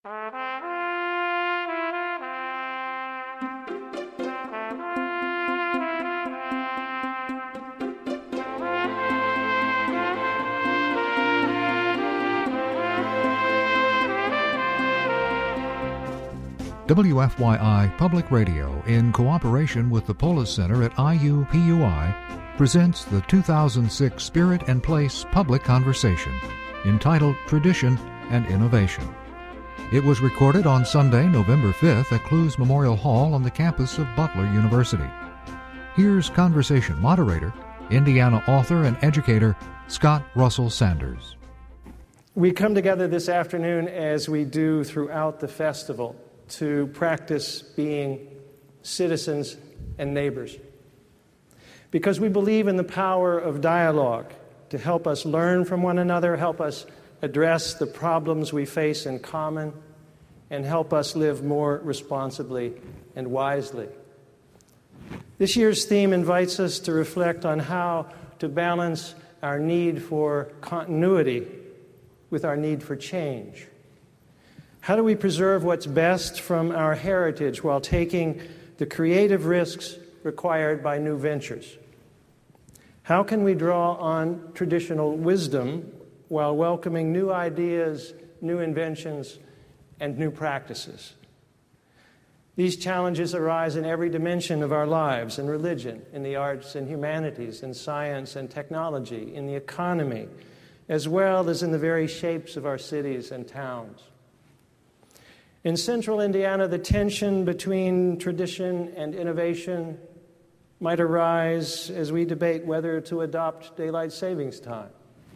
WFYI Public Radio, in cooperation with the Polis Center at IUPUI, presents the 2006 Spirit and Place Public Conversation, entitled Tradition and Innovation. It was recorded on Sunday, November 5th at Clues Memorial Hall on the campus of Butler University. Here's conversation moderator, Indiana author and educator, Scott Russell Sanders. We come together this afternoon, as we do throughout the festival, to practice being citizens and neighbors, because we believe in the power of dialogue to help us learn from one another, help us address the problems we face in common, and help us live more responsibly and wisely. This year's theme invites us to reflect on how to balance our need for continuity with our need for change. How do we preserve what's best from our heritage while taking the creative risks required by new ventures? How can we draw on traditional wisdom while welcoming new ideas, new inventions, and new practices? These challenges arise in every dimension of our lives, in religion, in the arts and humanities, in science and technology, in the economy, as well as in the very shapes of our cities and towns. In central Indiana, the tension between tradition and innovation might arise as we debate whether to adopt daylight savings time,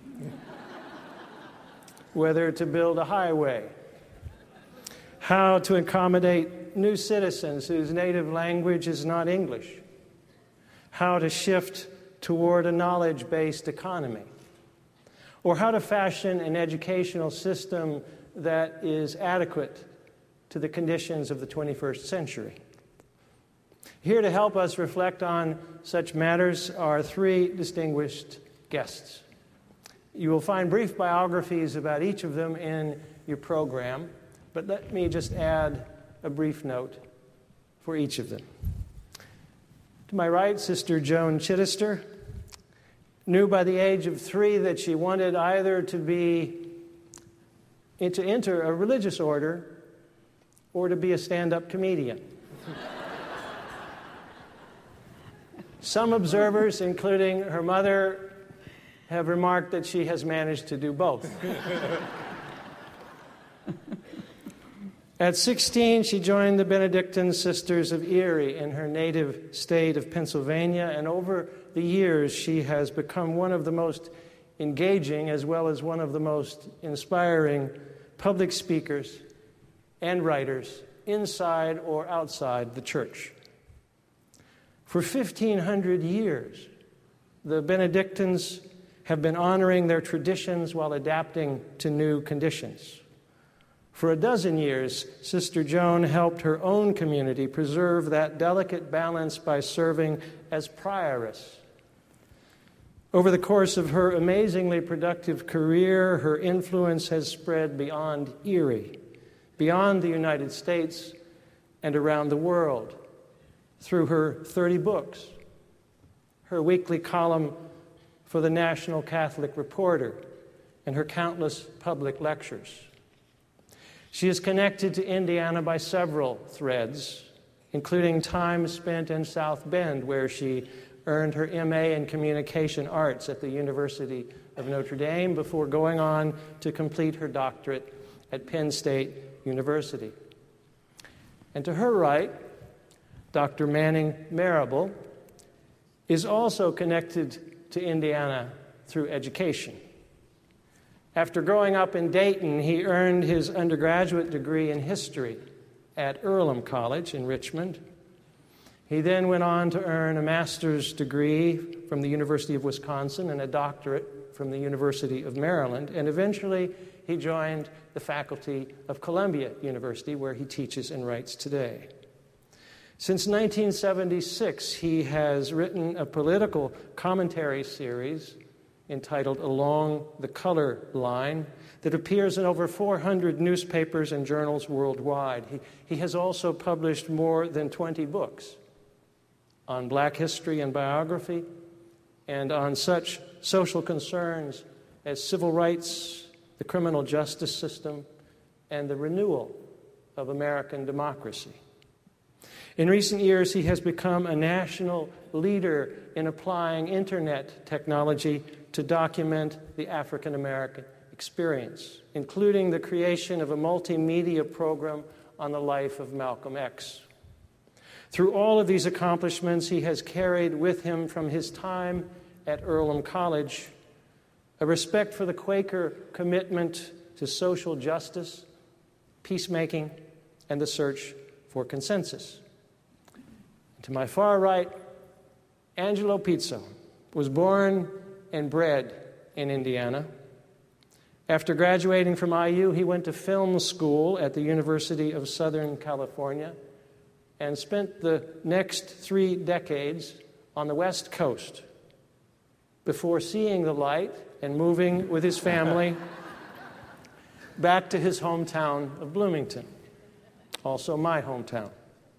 whether to build a highway, how to accommodate new citizens whose native language is not English, how to shift toward a knowledge-based economy, or how to fashion an educational system that is adequate to the conditions of the 21st century. Here to help us reflect on such matters are three distinguished guests. You will find brief biographies about each of them in your program, but let me just add a brief note for each of them. To my right, Sister Joan Chittister knew by the age of 3 that she wanted either to enter a religious order or to be a stand-up comedian. Some observers, including her mother, have remarked that she has managed to do both. At 16, she joined the Benedictine Sisters of Erie in her native state of Pennsylvania, and over the years, she has become one of the most engaging as well as one of the most inspiring public speakers and writers inside or outside the church. For 1,500 years, the Benedictines have been honoring their traditions while adapting to new conditions. For 12 years, Sister Joan helped her own community preserve that delicate balance by serving as prioress. Over the course of her amazingly productive career, her influence has spread beyond Erie, beyond the United States, and around the world, through her 30 books, her weekly column for the National Catholic Reporter, and her countless public lectures. She is connected to Indiana by several threads, including time spent in South Bend, where she earned her M.A. in Communication Arts at the University of Notre Dame before going on to complete her doctorate at Penn State University. And to her right, Dr. Manning Marable is also connected to Indiana through education. After growing up in Dayton, he earned his undergraduate degree in history at Earlham College in Richmond. He then went on to earn a master's degree from the University of Wisconsin and a doctorate from the University of Maryland, and eventually he joined the faculty of Columbia University, where he teaches and writes today. Since 1976, he has written a political commentary series entitled Along the Color Line that appears in over 400 newspapers and journals worldwide. He has also published more than 20 books on Black history and biography and on such social concerns as civil rights, the criminal justice system, and the renewal of American democracy. In recent years, he has become a national leader in applying internet technology to document the African American experience, including the creation of a multimedia program on the life of Malcolm X. Through all of these accomplishments, he has carried with him from his time at Earlham College a respect for the Quaker commitment to social justice, peacemaking, and the search for consensus. To my far right, Angelo Pizzo was born and bred in Indiana. After graduating from IU, he went to film school at the University of Southern California and spent the next 3 decades on the West Coast before seeing the light and moving with his family back to his hometown of Bloomington, also my hometown.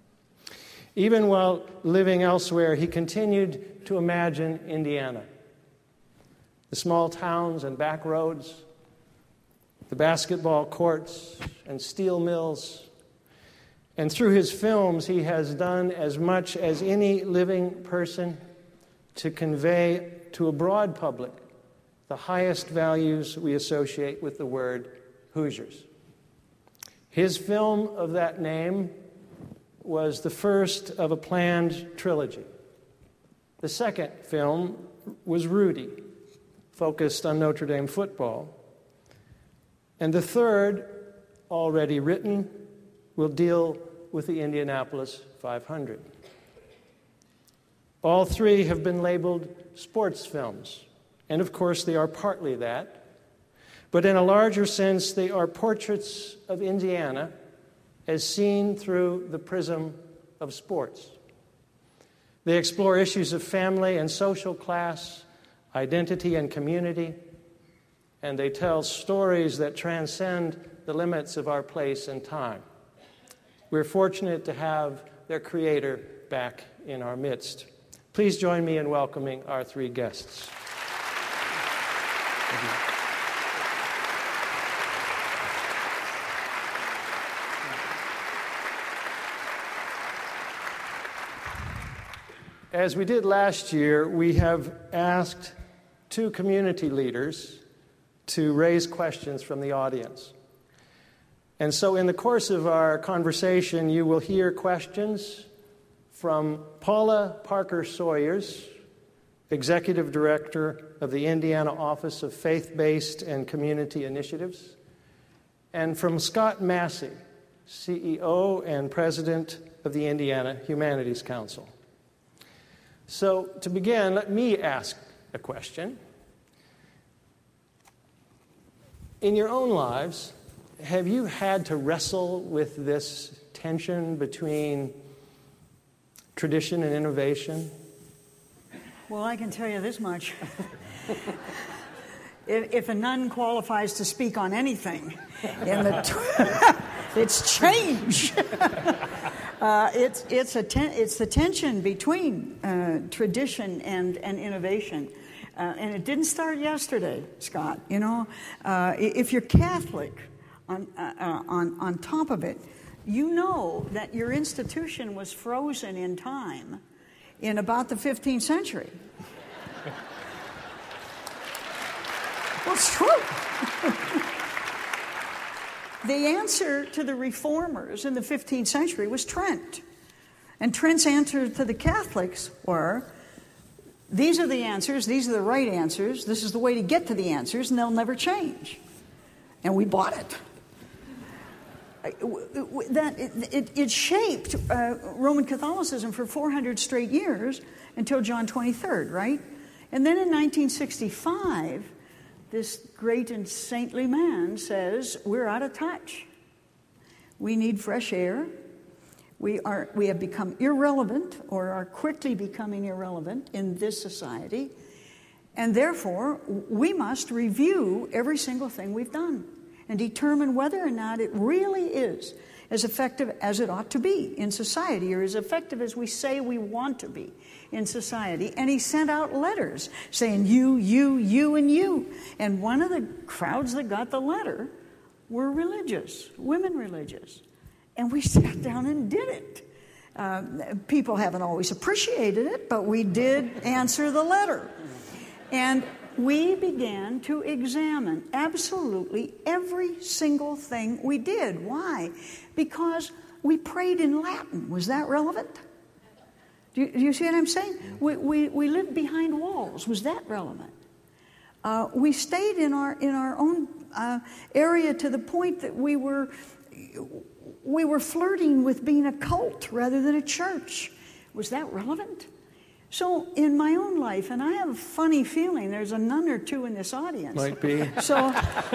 Even while living elsewhere, he continued to imagine Indiana, the small towns and back roads, the basketball courts and steel mills. And through his films, he has done as much as any living person to convey to a broad public the highest values we associate with the word Hoosiers. His film of that name was the first of a planned trilogy. The second film was Rudy, focused on Notre Dame football. And the third, already written, will deal with the Indianapolis 500. All 3 have been labeled sports films, and of course they are partly that. But in a larger sense, they are portraits of Indiana as seen through the prism of sports. They explore issues of family and social class, identity and community, and they tell stories that transcend the limits of our place and time. We're fortunate to have their creator back in our midst. Please join me in welcoming our 3 guests. As we did last year, we have asked 2 community leaders to raise questions from the audience. And so in the course of our conversation, you will hear questions from Paula Parker Sawyers, Executive Director of the Indiana Office of Faith-Based and Community Initiatives, and from Scott Massey, CEO and President of the Indiana Humanities Council. So to begin, let me ask a question. In your own lives, have you had to wrestle with this tension between tradition and innovation? Well, I can tell you this much. If a nun qualifies to speak on anything, it's change. It's the tension between tradition and innovation. And it didn't start yesterday, Scott. You know, if you're Catholic, on top of it, you know that your institution was frozen in time in about the 15th century. Well, it's true. The answer to the reformers in the 15th century was Trent. And Trent's answer to the Catholics were, these are the answers, these are the right answers, this is the way to get to the answers, and they'll never change. And we bought it. It shaped Roman Catholicism for 400 straight years until John 23rd, right? And then in 1965, this great and saintly man says, we're out of touch. We need fresh air. We have become irrelevant, or are quickly becoming irrelevant in this society. And therefore, we must review every single thing we've done and determine whether or not it really is as effective as it ought to be in society, or as effective as we say we want to be in society. And he sent out letters saying, you, and you. And one of the crowds that got the letter were religious, women religious. And we sat down and did it. People haven't always appreciated it, but we did answer the letter. And we began to examine absolutely every single thing we did. Why? Because we prayed in Latin. Was that relevant? Do you see what I'm saying? We lived behind walls. Was that relevant? We stayed in our own area to the point that we were flirting with being a cult rather than a church. Was that relevant? So in my own life, and I have a funny feeling there's a nun or two in this audience. Might be. So,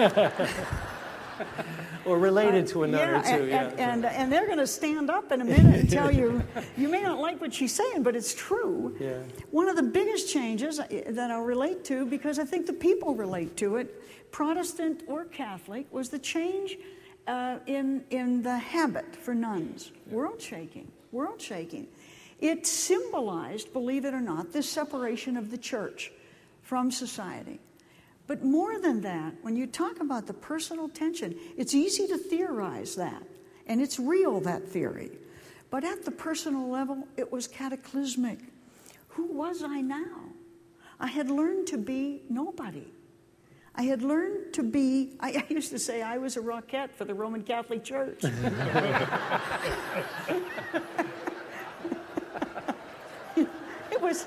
or related to a nun or two. And they're going to stand up in a minute and tell you, you may not like what she's saying, but it's true. Yeah. One of the biggest changes that I'll relate to, because I think the people relate to it, Protestant or Catholic, was the change in the habit for nuns. World shaking. It symbolized, believe it or not, this separation of the church from society. But more than that, when you talk about the personal tension, it's easy to theorize that. And it's real, that theory. But at the personal level, it was cataclysmic. Who was I now? I had learned to be nobody. I had learned to be, I used to say I was a Rockette for the Roman Catholic Church. It was...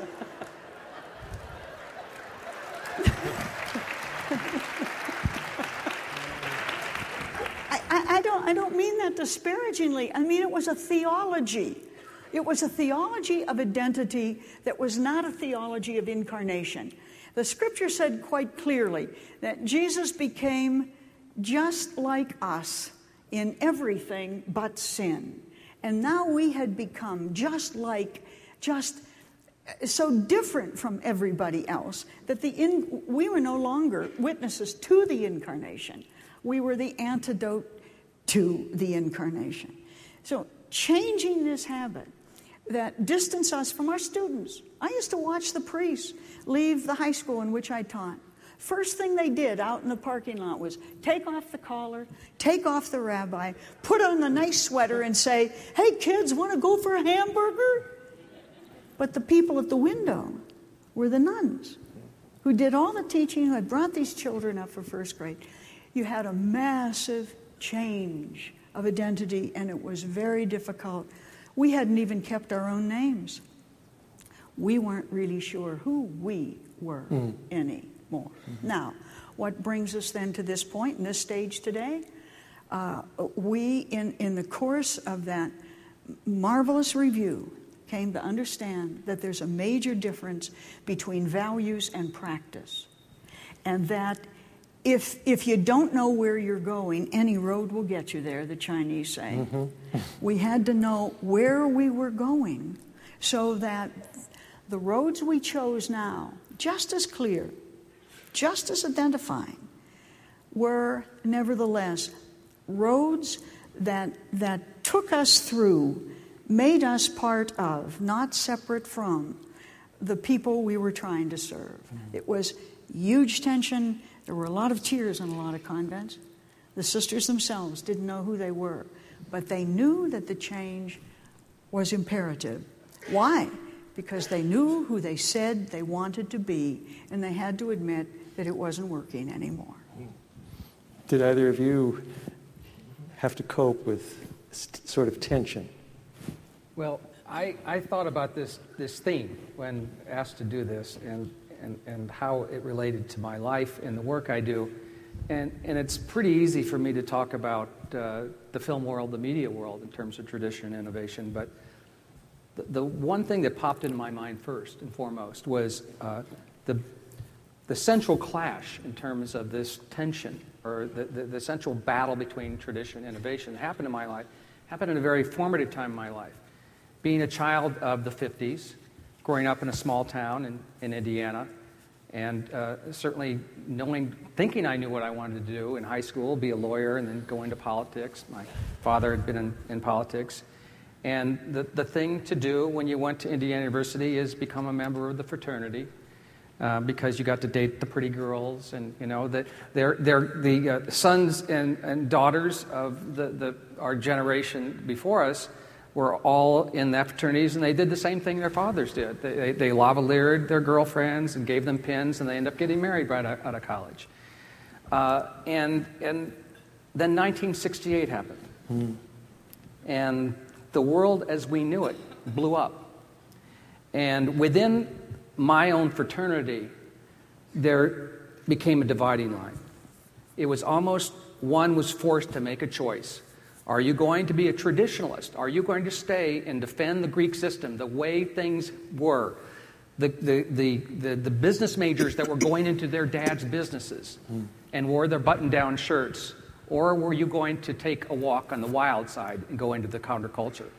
I don't mean that disparagingly. I mean, it was a theology. It was a theology of identity that was not a theology of incarnation. The scripture said quite clearly that Jesus became just like us in everything but sin. And now we had become just so different from everybody else that we were no longer witnesses to the incarnation. We were the antidote to the incarnation. So changing this habit that distanced us from our students. I used to watch the priests leave the high school in which I taught. First thing they did out in the parking lot was take off the collar, take off the rabbi, put on the nice sweater and say, "Hey kids, want to go for a hamburger?" But the people at the window were the nuns who did all the teaching, who had brought these children up for first grade. You had a massive change of identity, and it was very difficult. We hadn't even kept our own names. We weren't really sure who we were anymore. Now, what brings us then to this point, in this stage today? We, in the course of that marvelous review, came to understand that there's a major difference between values and practice. And that if you don't know where you're going, any road will get you there, the Chinese say. Mm-hmm. We had to know where we were going so that the roads we chose now, just as clear, just as identifying, were nevertheless roads that took us through, made us part of, not separate from, the people we were trying to serve. It was huge tension. There were a lot of tears in a lot of convents. The sisters themselves didn't know who they were, but they knew that the change was imperative. Why? Because they knew who they said they wanted to be, and they had to admit that it wasn't working anymore. Did either of you have to cope with sort of tension? Well, I thought about this theme when asked to do this, and how it related to my life and the work I do. And it's pretty easy for me to talk about the film world, the media world, in terms of tradition and innovation. But the one thing that popped into my mind first and foremost was the central clash in terms of this tension, or the central battle between tradition and innovation that happened in my life, happened in a very formative time in my life. Being a child of the 50s, growing up in a small town in Indiana, And certainly thinking I knew what I wanted to do in high school, be a lawyer and then go into politics. My father had been in politics. And the thing to do when you went to Indiana University is become a member of the fraternity. Because you got to date the pretty girls, and they're the sons and daughters of our generation before us were all in that fraternities, and they did the same thing their fathers did. They lavaliered their girlfriends and gave them pins, and they ended up getting married right out of college. And then 1968 happened, and the world as we knew it blew up, and within my own fraternity, there became a dividing line. It was almost one was forced to make a choice. Are you going to be a traditionalist? Are you going to stay and defend the Greek system, the way things were? The business majors that were going into their dad's businesses and wore their button-down shirts? Or were you going to take a walk on the wild side and go into the counterculture?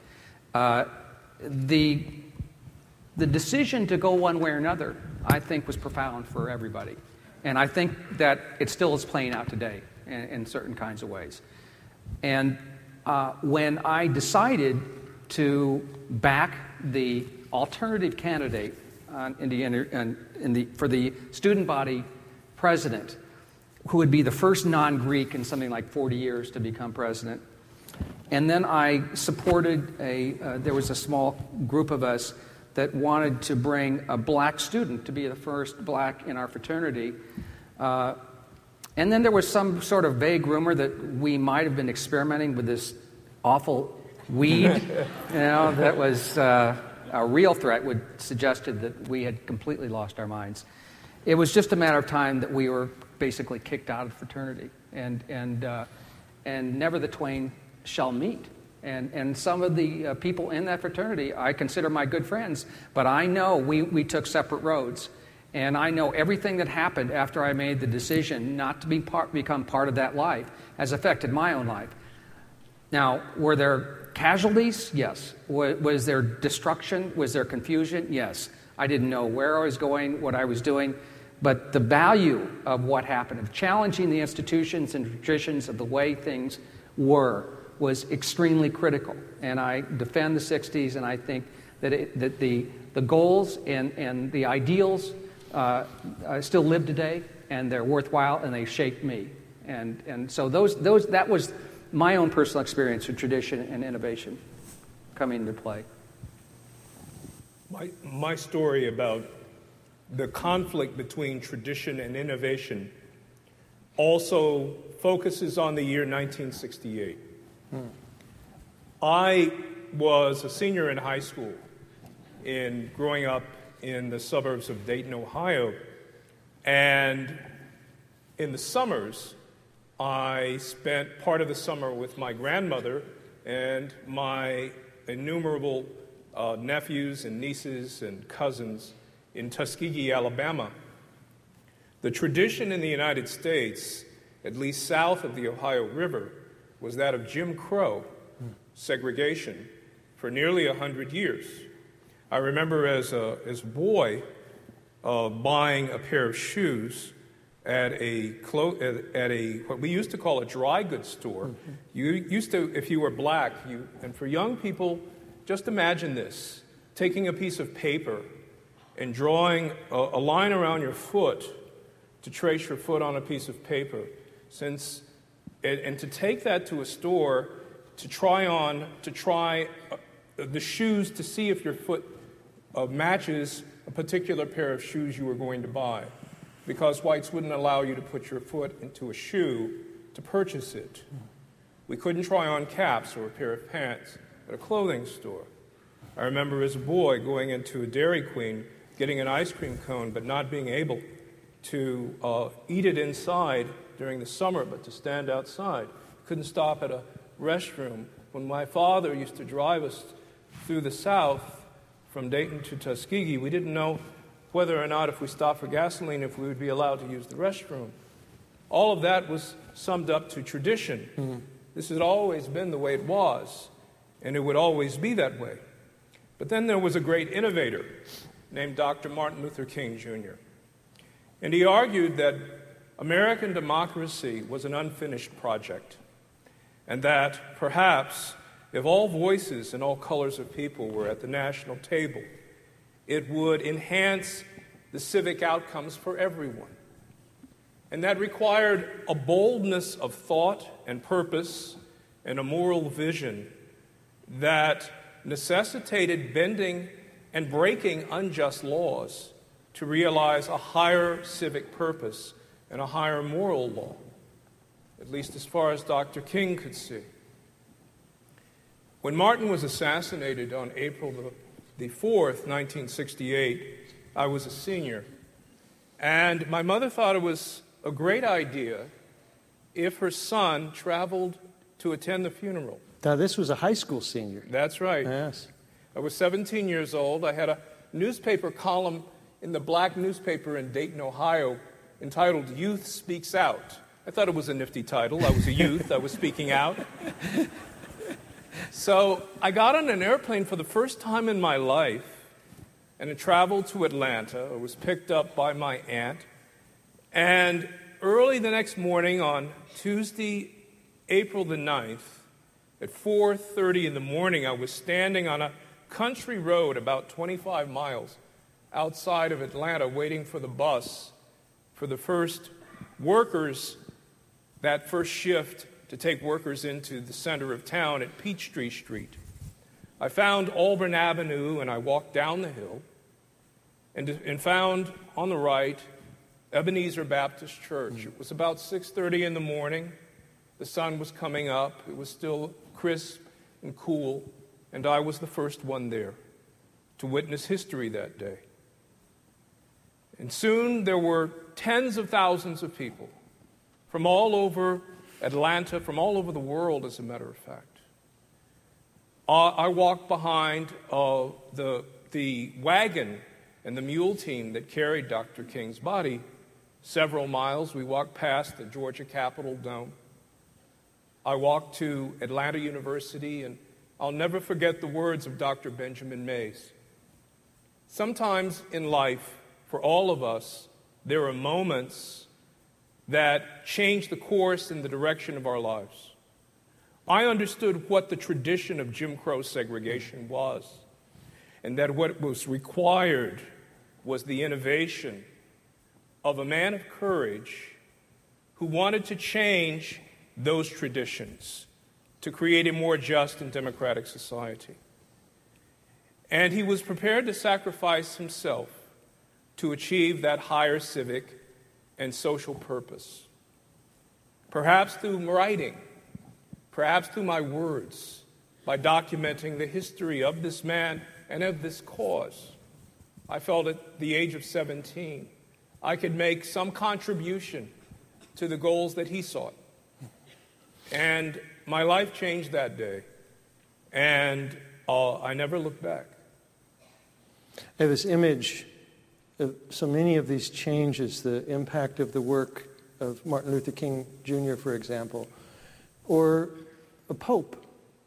The decision to go one way or another, I think, was profound for everybody. And I think that it still is playing out today in certain kinds of ways. And when I decided to back the alternative candidate on Indiana for the student body president, who would be the first non-Greek in something like 40 years to become president, and then I supported there was a small group of us that wanted to bring a black student to be the first black in our fraternity. And then there was some sort of vague rumor that we might have been experimenting with this awful weed, that was a real threat, suggested that we had completely lost our minds. It was just a matter of time that we were basically kicked out of the fraternity, and never the twain shall meet. And some of the people in that fraternity I consider my good friends, but I know we took separate roads. And I know everything that happened after I made the decision not to become part of that life has affected my own life. Now, were there casualties? Yes. Was there destruction? Was there confusion? Yes. I didn't know where I was going, what I was doing. But the value of what happened, of challenging the institutions and traditions of the way things were, was extremely critical. And I defend the 60s, and I think that the goals and the ideals still live today, and they're worthwhile, and they shaped me. And so that was my own personal experience with tradition and innovation coming into play. My story about the conflict between tradition and innovation also focuses on the year 1968. I was a senior in high school growing up in the suburbs of Dayton, Ohio, and in the summers, I spent part of the summer with my grandmother and my innumerable nephews and nieces and cousins in Tuskegee, Alabama. The tradition in the United States, at least south of the Ohio River, was that of Jim Crow segregation for nearly 100 years. I remember as a boy buying a pair of shoes at what we used to call a dry goods store. You used to, if you were black, and for young people, just imagine this: taking a piece of paper and drawing a line around your foot to trace your foot on a piece of paper, and to take that to a store to try the shoes to see if your foot matches a particular pair of shoes you were going to buy, because whites wouldn't allow you to put your foot into a shoe to purchase it. We couldn't try on caps or a pair of pants at a clothing store. I remember as a boy going into a Dairy Queen, getting an ice cream cone, but not being able to eat it inside during the summer, but to stand outside. Couldn't stop at a restroom. When my father used to drive us through the South from Dayton to Tuskegee, we didn't know whether or not if we stopped for gasoline, if we would be allowed to use the restroom. All of that was summed up to tradition. Mm-hmm. This had always been the way it was, and it would always be that way. But then there was a great innovator named Dr. Martin Luther King Jr. And he argued that American democracy was an unfinished project, and that perhaps if all voices and all colors of people were at the national table, it would enhance the civic outcomes for everyone. And that required a boldness of thought and purpose and a moral vision that necessitated bending and breaking unjust laws to realize a higher civic purpose and a higher moral law, at least as far as Dr. King could see. When Martin was assassinated on April the 4th, 1968, I was a senior, and my mother thought it was a great idea if her son traveled to attend the funeral. Now, this was a high school senior. That's right. Yes. I was 17 years old. I had a newspaper column in the black newspaper in Dayton, Ohio, entitled Youth Speaks Out. I thought it was a nifty title. I was a youth. I was speaking out. So I got on an airplane for the first time in my life, and I traveled to Atlanta. I was picked up by my aunt. And early the next morning on Tuesday, April the 9th, at 4:30 in the morning, I was standing on a country road about 25 miles outside of Atlanta waiting for the bus for the first workers, that first shift to take workers into the center of town at Peachtree Street. I found Auburn Avenue and I walked down the hill and found on the right Ebenezer Baptist Church. It was about 6:30 in the morning. The sun was coming up. It was still crisp and cool, and I was the first one there to witness history that day. And soon there were tens of thousands of people from all over Atlanta, from all over the world, as a matter of fact. I walked behind the wagon and the mule team that carried Dr. King's body several miles. We walked past the Georgia Capitol Dome. I walked to Atlanta University, and I'll never forget the words of Dr. Benjamin Mays. Sometimes in life, for all of us, there are moments that change the course and the direction of our lives. I understood what the tradition of Jim Crow segregation was, and that what was required was the innovation of a man of courage who wanted to change those traditions to create a more just and democratic society. And he was prepared to sacrifice himself to achieve that higher civic and social purpose. Perhaps through writing, perhaps through my words, by documenting the history of this man and of this cause. I felt at the age of 17, I could make some contribution to the goals that he sought. And my life changed that day, and I never looked back. I have this image of so many of these changes, the impact of the work of Martin Luther King Jr., for example, or a pope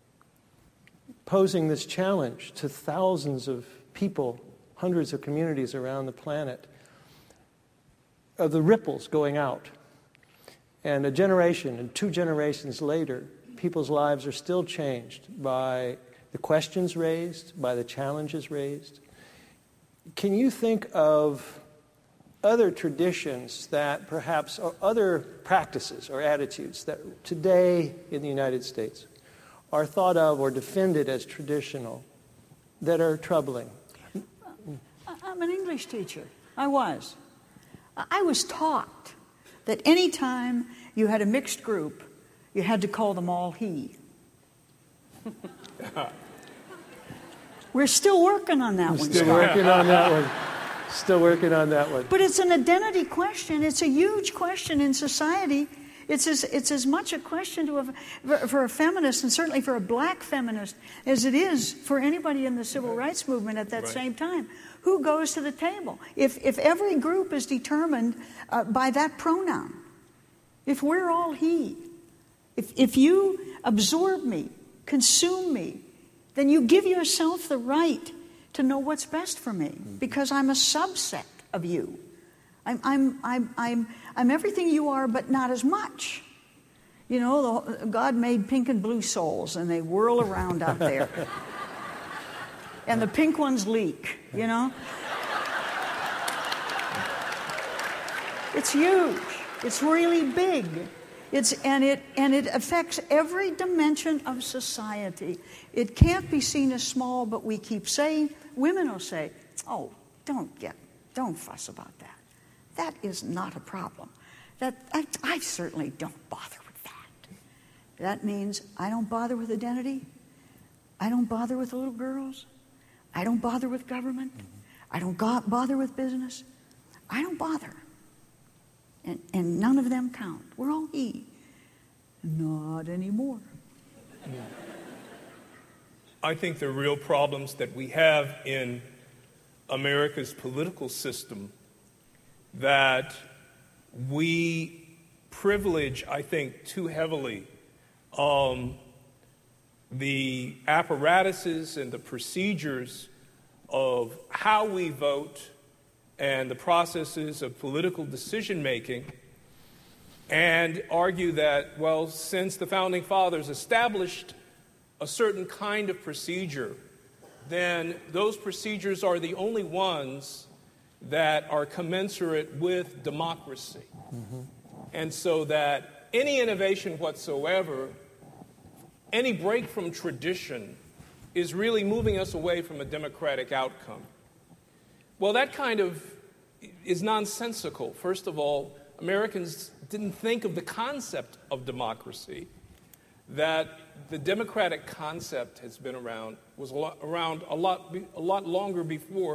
posing this challenge to thousands of people, hundreds of communities around the planet, of the ripples going out. And a generation and 2 generations later, people's lives are still changed by the questions raised, by the challenges raised. Can you think of other traditions that perhaps, or other practices or attitudes that today in the United States are thought of or defended as traditional that are troubling? I'm an English teacher. I was taught that any time you had a mixed group, you had to call them all he. We're still working on that one, Still Scott. working on that one. Still working on that one. But it's an identity question. It's a huge question in society. It's as much a question for a feminist, and certainly for a black feminist, as it is for anybody in the civil rights movement at that same time. Who goes to the table? If every group is determined by that pronoun, if we're all he, if you absorb me, consume me, then you give yourself the right to know what's best for me, because I'm a subset of you. I'm everything you are, but not as much. You know, God made pink and blue souls, and they whirl around out there. And the pink ones leak, you know? It's huge. It's really big. And it affects every dimension of society. It can't be seen as small, but we keep saying, women will say, oh, don't fuss about that. That is not a problem. I certainly don't bother with that. That means I don't bother with identity. I don't bother with little girls. I don't bother with government. I don't bother with business. I don't bother. And none of them count. We're all he. Not anymore. I think the real problems that we have in America's political system that we privilege, I think, too heavily the apparatuses and the procedures of how we vote and the processes of political decision-making, and argue that, well, since the Founding Fathers established a certain kind of procedure, then those procedures are the only ones that are commensurate with democracy. Mm-hmm. And so that any innovation whatsoever, any break from tradition, is really moving us away from a democratic outcome. Well, that kind of is nonsensical. First of all, Americans didn't think of the concept of democracy, that the democratic concept has been around, was around a lot longer before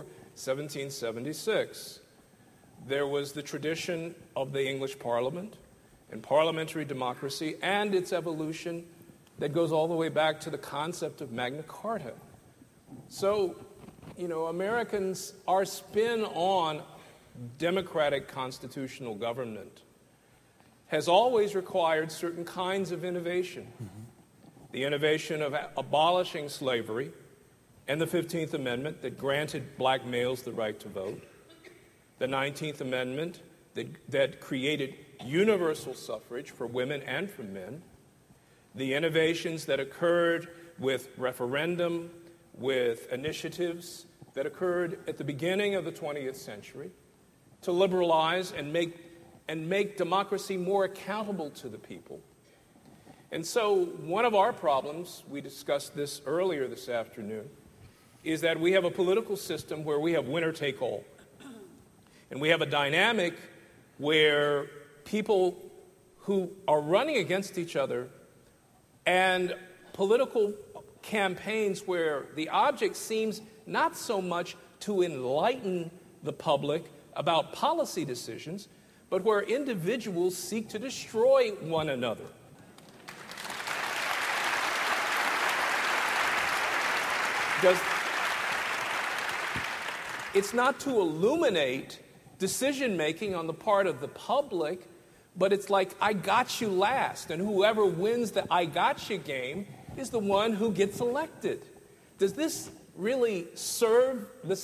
1776. There was the tradition of the English Parliament and parliamentary democracy and its evolution that goes all the way back to the concept of Magna Carta. So, you know, Americans, our spin on democratic constitutional government has always required certain kinds of innovation. Mm-hmm. The innovation of abolishing slavery and the 15th Amendment that granted black males the right to vote, the 19th Amendment that created universal suffrage for women and for men, the innovations that occurred with referendum, with initiatives that occurred at the beginning of the 20th century to liberalize and make democracy more accountable to the people. And so one of our problems, we discussed this earlier this afternoon, is that we have a political system where we have winner take all. And we have a dynamic where people who are running against each other and political campaigns where the object seems not so much to enlighten the public about policy decisions, but where individuals seek to destroy one another. It's not to illuminate decision-making on the part of the public, but it's like, I got you last, and whoever wins the I got you game is the one who gets elected. Does this really serve the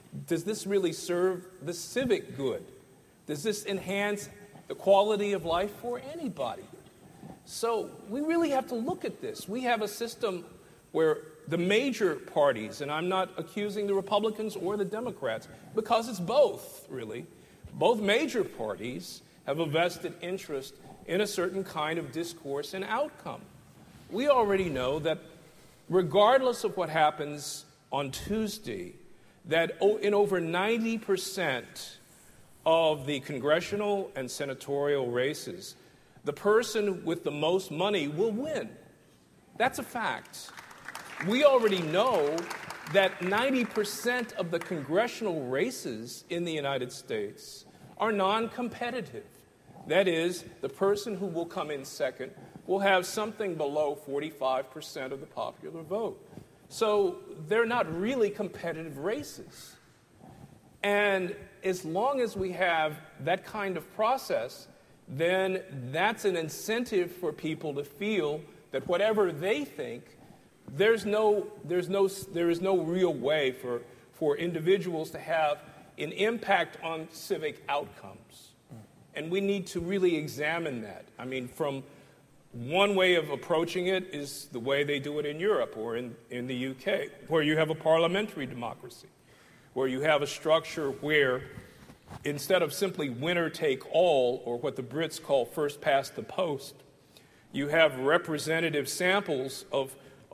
civic good? Does this enhance the quality of life for anybody? So we really have to look at this. We have a system where the major parties, and I'm not accusing the Republicans or the Democrats, because it's both, really. Both major parties have a vested interest in a certain kind of discourse and outcome. We already know that regardless of what happens on Tuesday, that in over 90% of the congressional and senatorial races, the person with the most money will win. That's a fact. We already know that 90% of the congressional races in the United States are non-competitive. That is, the person who will come in second will have something below 45% of the popular vote. So they're not really competitive races. And as long as we have that kind of process, then that's an incentive for people to feel that whatever they think, there is no real way for individuals to have in impact on civic outcomes. And we need to really examine that. I mean, from one way of approaching it is the way they do it in Europe or in the UK, where you have a parliamentary democracy, where you have a structure where instead of simply winner take all, or what the Brits call first past the post, you have representative samples of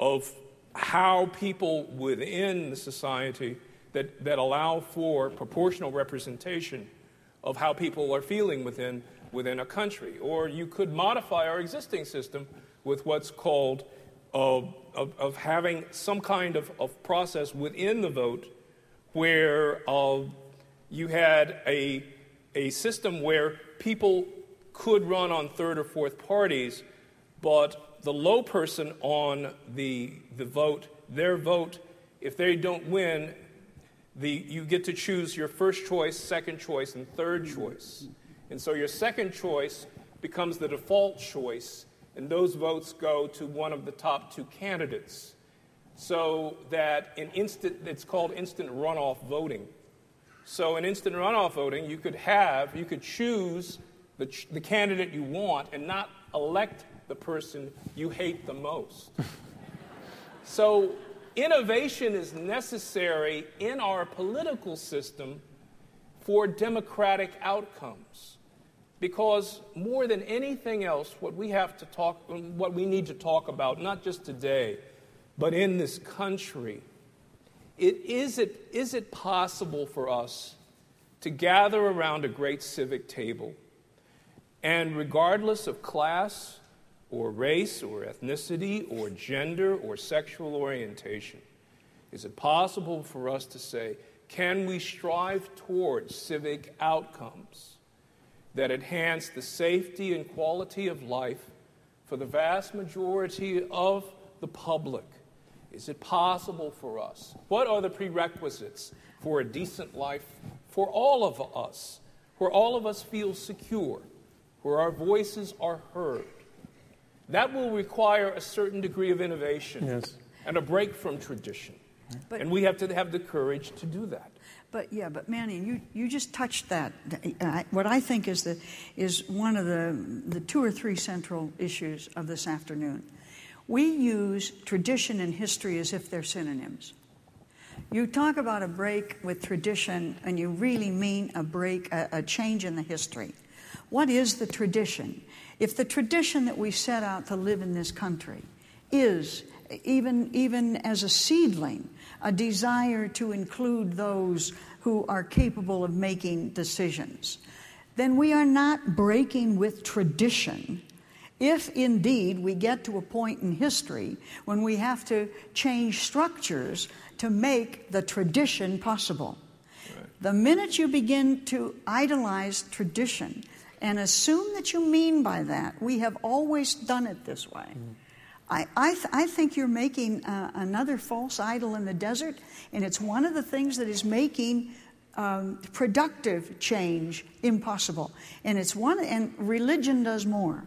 how people within the society that allow for proportional representation of how people are feeling within a country. Or you could modify our existing system with what's called of having some kind of process within the vote where you had a system where people could run on third or fourth parties, but the low person on the vote, their vote, if they don't win, you get to choose your first choice, second choice, and third choice. And so your second choice becomes the default choice, and those votes go to one of the top two candidates. So that it's called instant runoff voting. So in instant runoff voting, you could choose the candidate you want and not elect the person you hate the most. So innovation is necessary in our political system for democratic outcomes. Because more than anything else, what we need to talk about, not just today, but in this country, is it possible for us to gather around a great civic table and regardless of class or race or ethnicity or gender or sexual orientation, is it possible for us to say, can we strive towards civic outcomes that enhance the safety and quality of life for the vast majority of the public? Is it possible for us? What are the prerequisites for a decent life for all of us, where all of us feel secure, where our voices are heard? That will require a certain degree of innovation and a break from tradition. And we have to have the courage to do that. But Manny, you just touched that. What I think is one of the two or three central issues of this afternoon. We use tradition and history as if they're synonyms. You talk about a break with tradition, and you really mean a change in the history. What is the tradition? If the tradition that we set out to live in this country is, even as a seedling, a desire to include those who are capable of making decisions, then we are not breaking with tradition. If indeed we get to a point in history when we have to change structures to make the tradition possible. Right. The minute you begin to idolize tradition and assume that you mean by that, we have always done it this way. I think you're making another false idol in the desert, and it's one of the things that is making productive change impossible. And and religion does more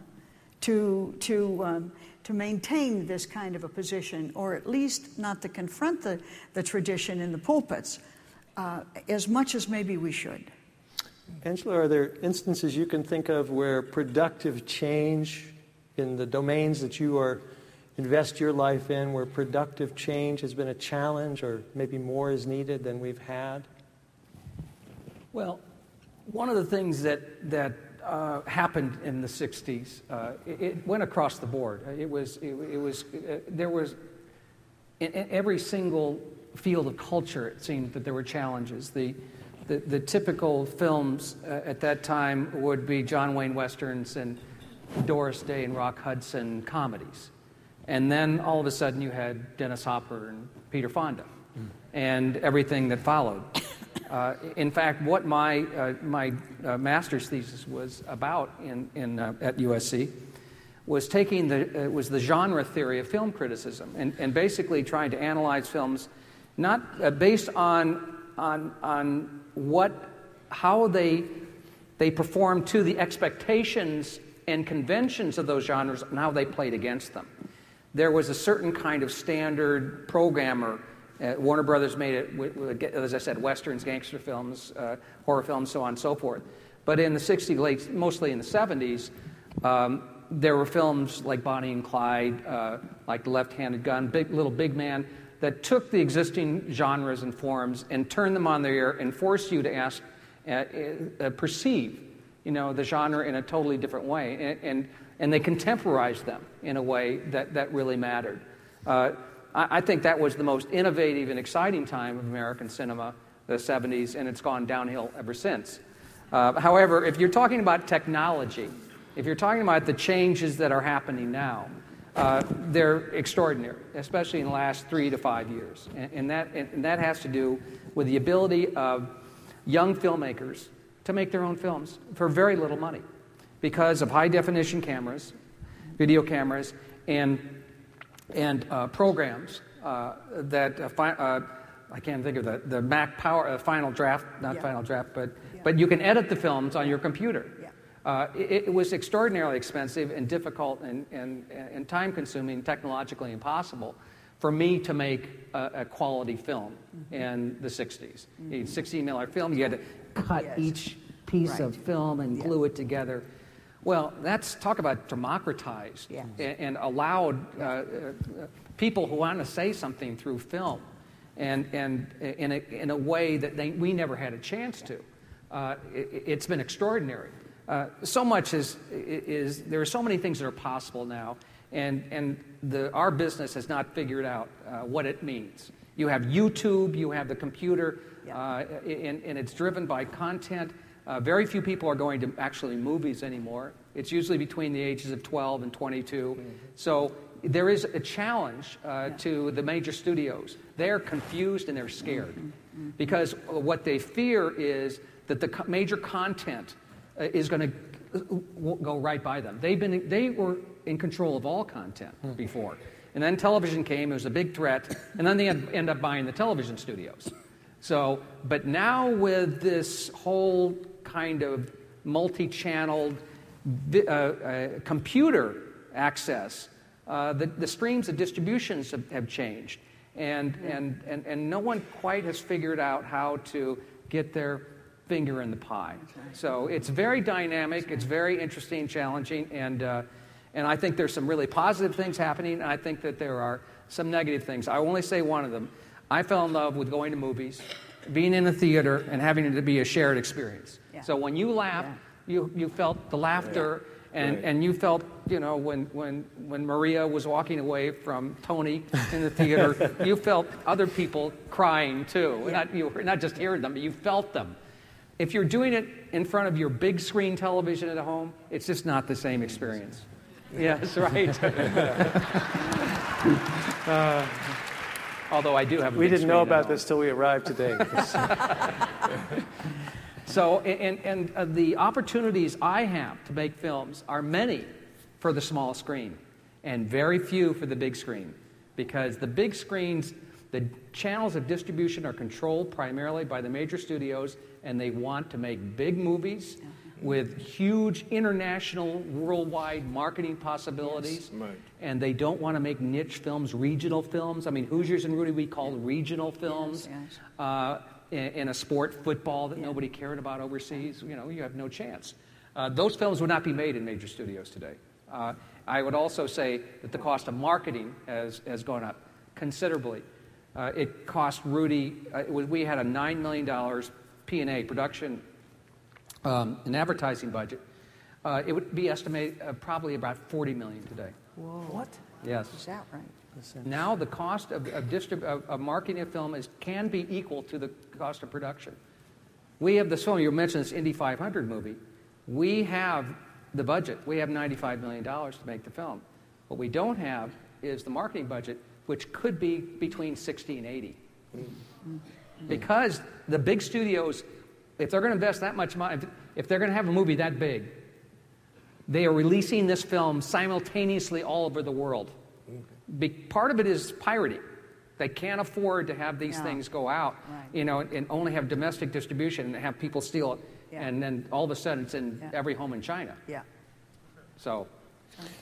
to maintain this kind of a position, or at least not to confront the tradition in the pulpits as much as maybe we should. Angela, are there instances you can think of where productive change in the domains that you invest your life in, where productive change has been a challenge, or maybe more is needed than we've had? Well, one of the things that happened in the 60s, it went across the board. There was in every single field of culture, it seemed that there were challenges. The typical films at that time would be John Wayne Westerns and Doris Day and Rock Hudson comedies. And then all of a sudden you had Dennis Hopper and Peter Fonda and everything that followed. In fact, what my master's thesis was about at USC was taking the genre theory of film criticism and basically trying to analyze films not based on how they performed to the expectations and conventions of those genres and how they played against them. There was a certain kind of standard programmer Warner Brothers made it, as I said, westerns, gangster films, horror films, so on and so forth. But in the 60s, mostly in the 70s, there were films like Bonnie and Clyde, like The Left-Handed Gun, Little Big Man, that took the existing genres and forms and turned them on their ear and forced you to perceive, the genre in a totally different way, and they contemporized them in a way that really mattered. I think that was the most innovative and exciting time of American cinema, the 70s, and it's gone downhill ever since. However, if you're talking about technology, if you're talking about the changes that are happening now, they're extraordinary, especially in the last 3 to 5 years. And that has to do with the ability of young filmmakers to make their own films for very little money because of high-definition cameras, video cameras, and programs that I can't think of the Mac Power Final Draft, not Final Draft, but you can edit the films on your computer. It was extraordinarily expensive and difficult and time-consuming, technologically impossible for me to make a quality film in the 60s. You need 16mm film, you had to cut each piece of film and glue it together. Well, talk about democratized and allowed people who want to say something through film and in a way that we never had a chance to. It's been extraordinary. So much is there are so many things that are possible now, and our business has not figured out what it means. You have YouTube, you have the computer, and it's driven by content. Very few people are going to actually movies anymore. It's usually between the ages of 12 and 22. Mm-hmm. So there is a challenge to the major studios. They're confused and they're scared because what they fear is that the major content is going to go right by them. They were in control of all content before. And then television came, it was a big threat, and then they end up buying the television studios. So, but now with this whole kind of multi-channeled computer access, the streams of distributions have changed. And no one quite has figured out how to get their finger in the pie. So it's very dynamic, it's very interesting, challenging, and I think there's some really positive things happening, and I think that there are some negative things. I only say one of them. I fell in love with going to movies, being in a theater, and having it to be a shared experience. Yeah. So when you laughed, you felt the laughter, and you felt, when Maria was walking away from Tony in the theater, you felt other people crying too. Yeah. You were not just hearing them, but you felt them. If you're doing it in front of your big screen television at home, it's just not the same experience. Yes, right. Although I do have a We big didn't know screen at about this till we arrived today. So, and the opportunities I have to make films are many for the small screen and very few for the big screen, because the big screens, the channels of distribution are controlled primarily by the major studios, and they want to make big movies with huge international, worldwide marketing possibilities. Yes. Right. And they don't want to make niche films, regional films. I mean, Hoosiers and Rudy we called regional films. Yes. In a sport, football, that nobody cared about overseas. You have no chance. Those films would not be made in major studios today. I would also say that the cost of marketing has gone up considerably. It cost Rudy, we had a $9 million P&A production an advertising budget. It would be estimated probably about $40 million today. Whoa. What? Yes. Is that right? Now the cost of marketing a film can be equal to the cost of production. We have this film, you mentioned this Indy 500 movie. We have the budget. We have $95 million to make the film. What we don't have is the marketing budget, which could be between 60 and 80. Because the big studios, if they're going to invest that much money, if they're going to have a movie that big, they are releasing this film simultaneously all over the world. Part of it is pirating. They can't afford to have these things go out, and only have domestic distribution and have people steal it, and then all of a sudden it's in every home in China. Yeah. So.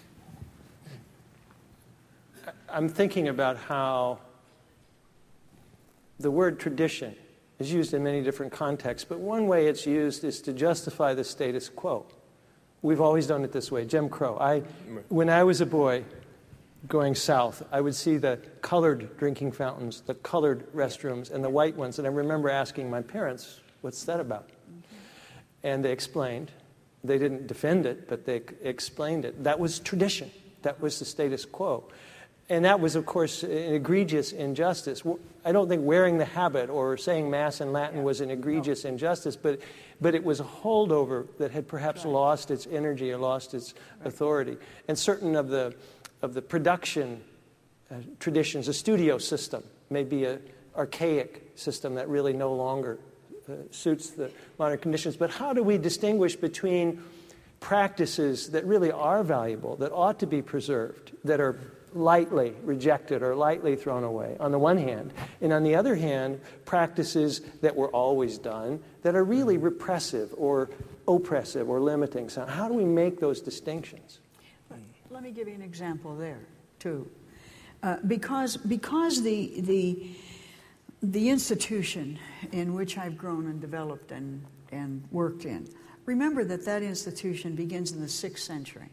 I'm thinking about how the word tradition is used in many different contexts, but one way it's used is to justify the status quo. We've always done it this way. Jim Crow. When I was a boy going south, I would see the colored drinking fountains, the colored restrooms, and the white ones, and I remember asking my parents, what's that about? And they explained. They didn't defend it, but they explained it. That was tradition. That was the status quo. And that was, of course, an egregious injustice. I don't think wearing the habit or saying Mass in Latin was an egregious injustice, but it was a holdover that had perhaps lost its energy or lost its authority. And certain of the production traditions, a studio system may be an archaic system that really no longer suits the modern conditions. But how do we distinguish between practices that really are valuable, that ought to be preserved, that are lightly rejected or lightly thrown away, on the one hand, and on the other hand, practices that were always done that are really repressive or oppressive or limiting? So how do we make those distinctions? Let me give you an example there, too. Because the institution in which I've grown and developed and worked in, remember that institution begins in the 6th century.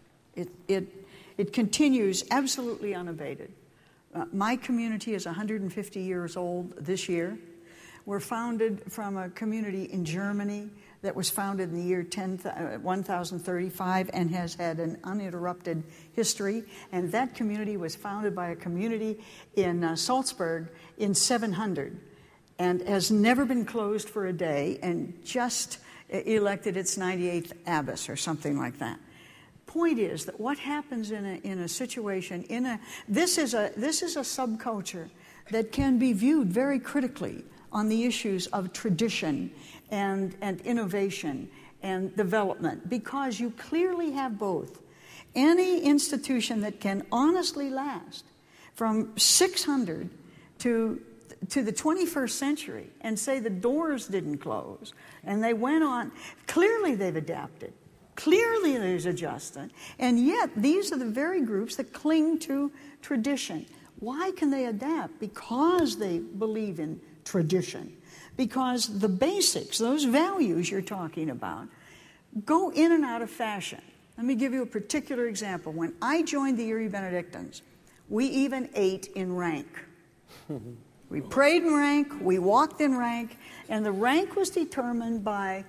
It continues absolutely unabated. My community is 150 years old this year. We're founded from a community in Germany that was founded in the year 1035 and has had an uninterrupted history. And that community was founded by a community in Salzburg in 700 and has never been closed for a day and just elected its 98th abbess or something like that. Point is that what happens in a situation this is a subculture that can be viewed very critically on the issues of tradition and innovation and development, because you clearly have both. Any institution that can honestly last from 600 to the 21st century and say the doors didn't close and they went on, clearly they've adapted. Clearly there's adjustment, and yet these are the very groups that cling to tradition. Why can they adapt? Because they believe in tradition. Because the basics, those values you're talking about, go in and out of fashion. Let me give you a particular example. When I joined the Erie Benedictines, we even ate in rank. We prayed in rank, we walked in rank, and the rank was determined by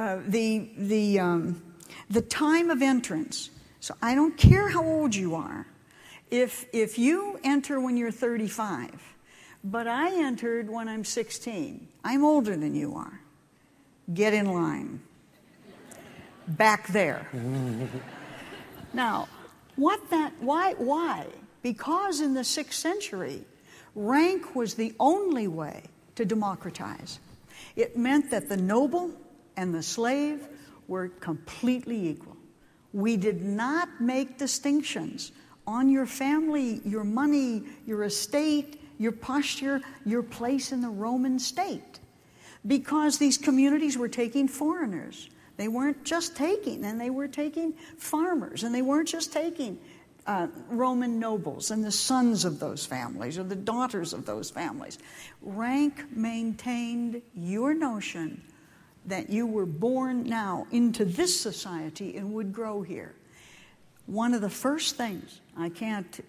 the time of entrance. So I don't care how old you are. If you enter when you're 35, but I entered when I'm 16, I'm older than you are. Get in line. Back there. Now, why? Because in the 6th century, rank was the only way to democratize. It meant that the noble and the slave were completely equal. We did not make distinctions on your family, your money, your estate, your posture, your place in the Roman state. Because these communities were taking foreigners. They weren't just taking, and they were taking farmers, and they weren't just taking Roman nobles and the sons of those families or the daughters of those families. Rank maintained your notion that you were born now into this society and would grow here. One of the first things, I can't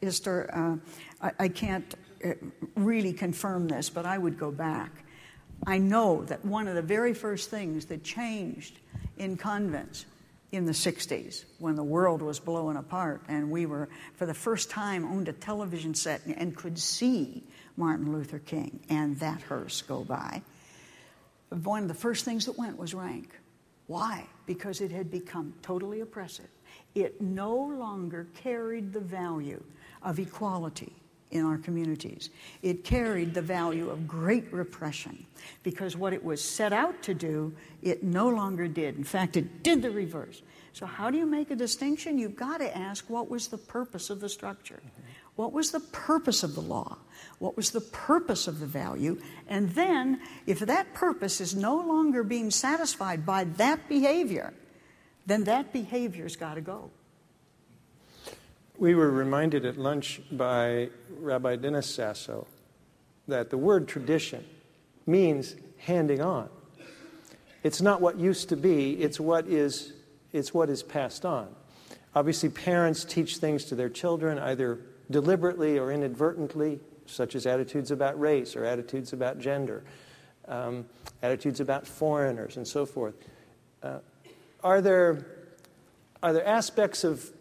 really confirm this, but I would go back. I know that one of the very first things that changed in convents in the 60s, when the world was blowing apart and we were, for the first time, owned a television set and could see Martin Luther King and that hearse go by, one of the first things that went was rank. Why? Because it had become totally oppressive. It no longer carried the value of equality in our communities. It carried the value of great repression, because what it was set out to do, it no longer did. In fact, it did the reverse. So how do you make a distinction? You've got to ask, what was the purpose of the structure? What was the purpose of the law? What was the purpose of the value? And then, if that purpose is no longer being satisfied by that behavior, then that behavior's got to go. We were reminded at lunch by Rabbi Dennis Sasso that the word tradition means handing on. It's not what used to be, it's what is passed on. Obviously, parents teach things to their children, either deliberately or inadvertently, such as attitudes about race or attitudes about gender, attitudes about foreigners, and so forth. Are there aspects of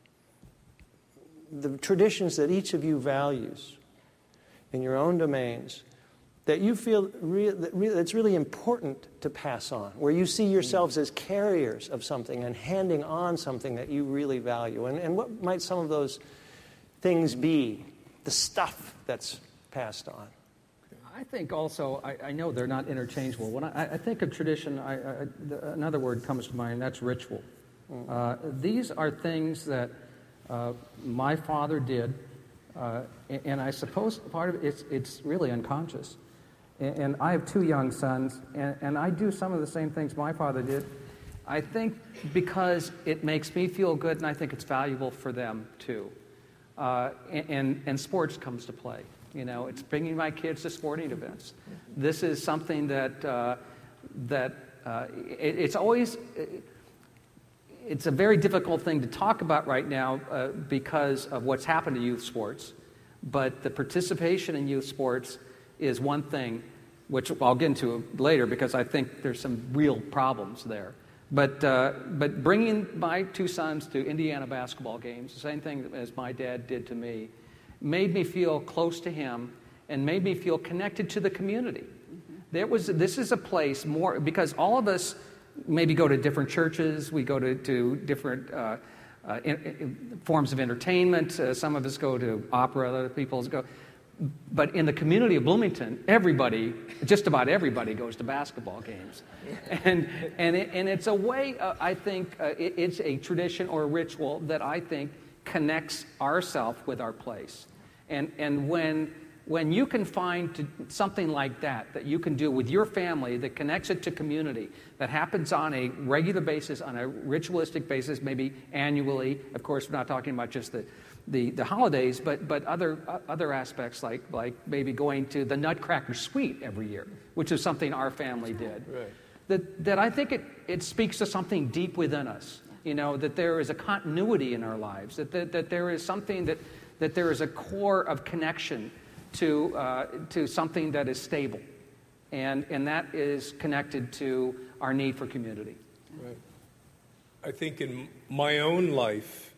the traditions that each of you values in your own domains that you feel that's really important to pass on, where you see yourselves as carriers of something and handing on something that you really value? And what might some of those things be, the stuff that's passed on? I think also, I know they're not interchangeable. When I think of tradition, another word comes to mind, and that's ritual. These are things that my father did, and I suppose part of it's really unconscious. And I have 2 young sons, and I do some of the same things my father did. I think because it makes me feel good, and I think it's valuable for them too. And sports comes to play. You know, it's bringing my kids to sporting events. This is something that it's always. It's a very difficult thing to talk about right now because of what's happened to youth sports. But the participation in youth sports is one thing, which I'll get into later because I think there's some real problems there. But bringing my 2 sons to Indiana basketball games, the same thing as my dad did to me, made me feel close to him and made me feel connected to the community. This is a place more, because all of us maybe go to different churches, we go to different forms of entertainment, some of us go to opera, other people go. But in the community of Bloomington, just about everybody goes to basketball games. And it's a way, I think, it's a tradition or a ritual that I think connects ourselves with our place. And when you can find something like that you can do with your family that connects it to community, that happens on a regular basis, on a ritualistic basis, maybe annually. Of course, we're not talking about just the holidays, but other aspects like maybe going to the Nutcracker Suite every year, which is something our family did. Right. That I think it speaks to something deep within us. You know, that there is a continuity in our lives, that there is something that there is a core of connection to something that is stable, and that is connected to our need for community. Right. I think in my own life,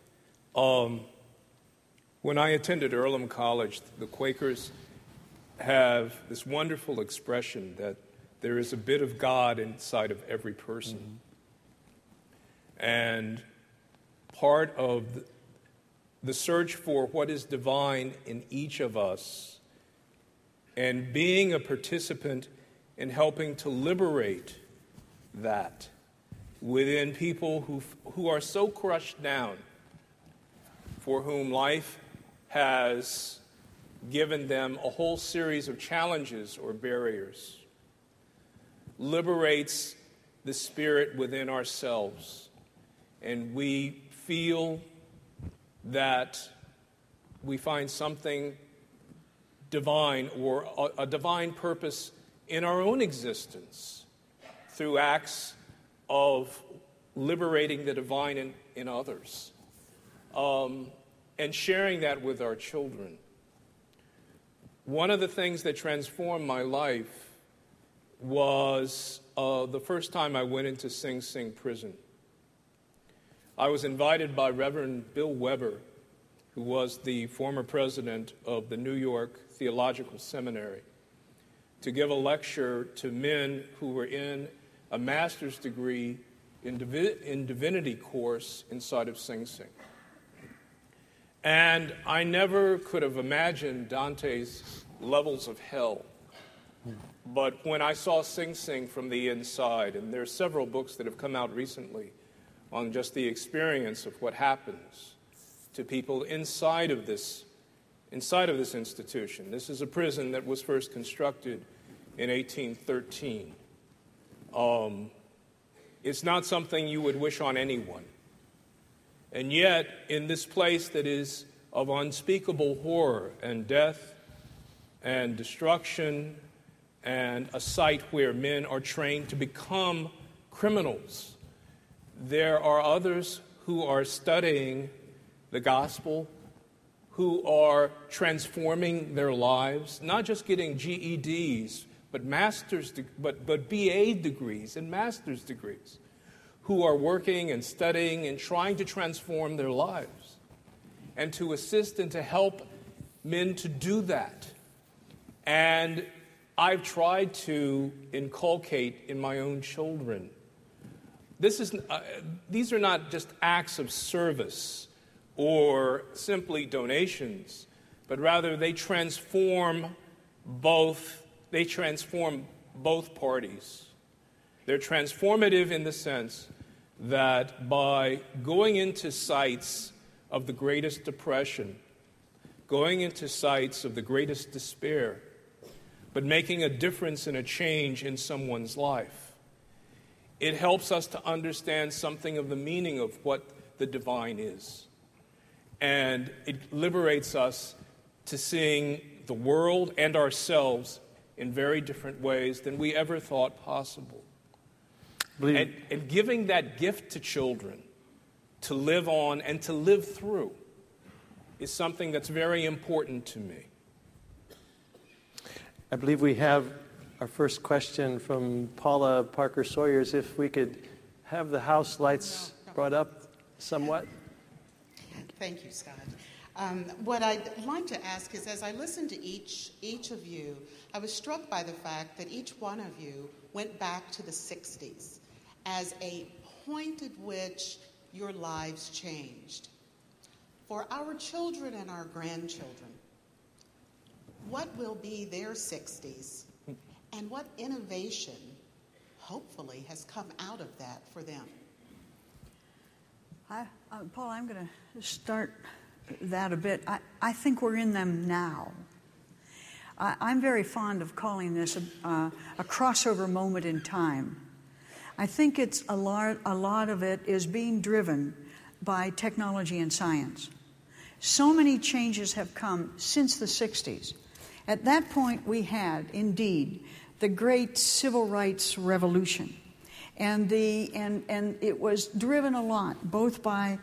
when I attended Earlham College, the Quakers have this wonderful expression that there is a bit of God inside of every person. Mm-hmm. And part of the search for what is divine in each of us and being a participant in helping to liberate that within people who are so crushed down, for whom life has given them a whole series of challenges or barriers, liberates the spirit within ourselves, and we feel that we find something divine or a divine purpose in our own existence through acts of liberating the divine in others, and sharing that with our children. One of the things that transformed my life was the first time I went into Sing Sing prison. I was invited by Reverend Bill Weber, who was the former president of the New York Theological Seminary, to give a lecture to men who were in a master's degree in divinity course inside of Sing Sing. And I never could have imagined Dante's levels of hell. But when I saw Sing Sing from the inside, and there are several books that have come out recently on just the experience of what happens to people inside of this institution. This is a prison that was first constructed in 1813. It's not something you would wish on anyone. And yet, in this place that is of unspeakable horror and death and destruction and a site where men are trained to become criminals. There are others who are studying the gospel, who are transforming their lives, not just getting GEDs, but BA degrees and master's degrees, who are working and studying and trying to transform their lives and to assist and to help men to do that. And I've tried to inculcate in my own children. These are not just acts of service or simply donations, but rather they transform both parties. They're transformative in the sense that by going into sites of the greatest depression, going into sites of the greatest despair, but making a difference and a change in someone's life, it helps us to understand something of the meaning of what the divine is. And it liberates us to seeing the world and ourselves in very different ways than we ever thought possible. And giving that gift to children to live on and to live through is something that's very important to me. I believe we have our first question from Paula Parker Sawyers. If we could have the house lights brought up somewhat. Thank you, Scott. What I'd like to ask is, as I listened to each of you, I was struck by the fact that each one of you went back to the 60s as a point at which your lives changed. For our children and our grandchildren, what will be their 60s, and what innovation, hopefully, has come out of that for them? Paul, I'm going to start that a bit. I think we're in them now. I'm very fond of calling this a crossover moment in time. I think it's a lot of it is being driven by technology and science. So many changes have come since the 60s. At that point, we had, indeed, the great civil rights revolution. And it was driven a lot, both by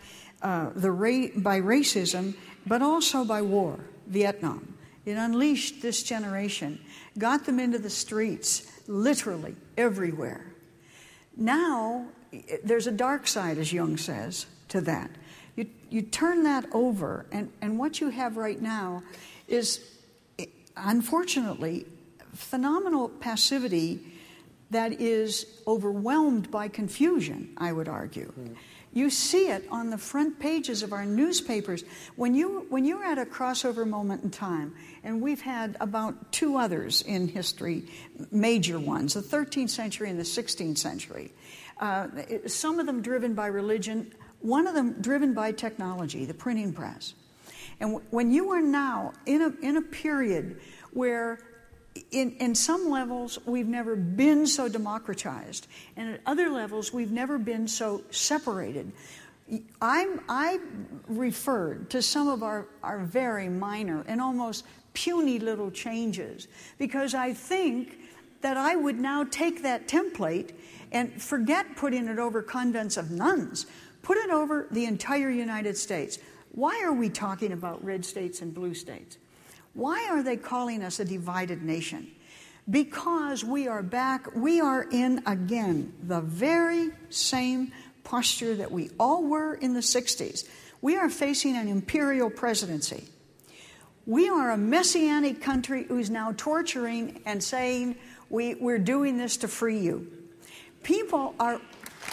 racism, but also by war, Vietnam. It unleashed this generation, got them into the streets, literally everywhere. Now, there's a dark side, as Jung says, to that. You turn that over, and what you have right now is, unfortunately, phenomenal passivity that is overwhelmed by confusion, I would argue. You see it on the front pages of our newspapers. When you're at a crossover moment in time, and we've had about two others in history, major ones, the 13th century and the 16th century, some of them driven by religion, one of them driven by technology, the printing press. And when you are now in a period where in some levels, we've never been so democratized, and at other levels, we've never been so separated. I referred to some of our very minor and almost puny little changes, because I think that I would now take that template and forget putting it over convents of nuns, put it over the entire United States. Why are we talking about red states and blue states? Why are they calling us a divided nation? Because we are back, we are in, again, the very same posture that we all were in the 60s. We are facing an imperial presidency. We are a messianic country who's now torturing and saying, we're doing this to free you. People are...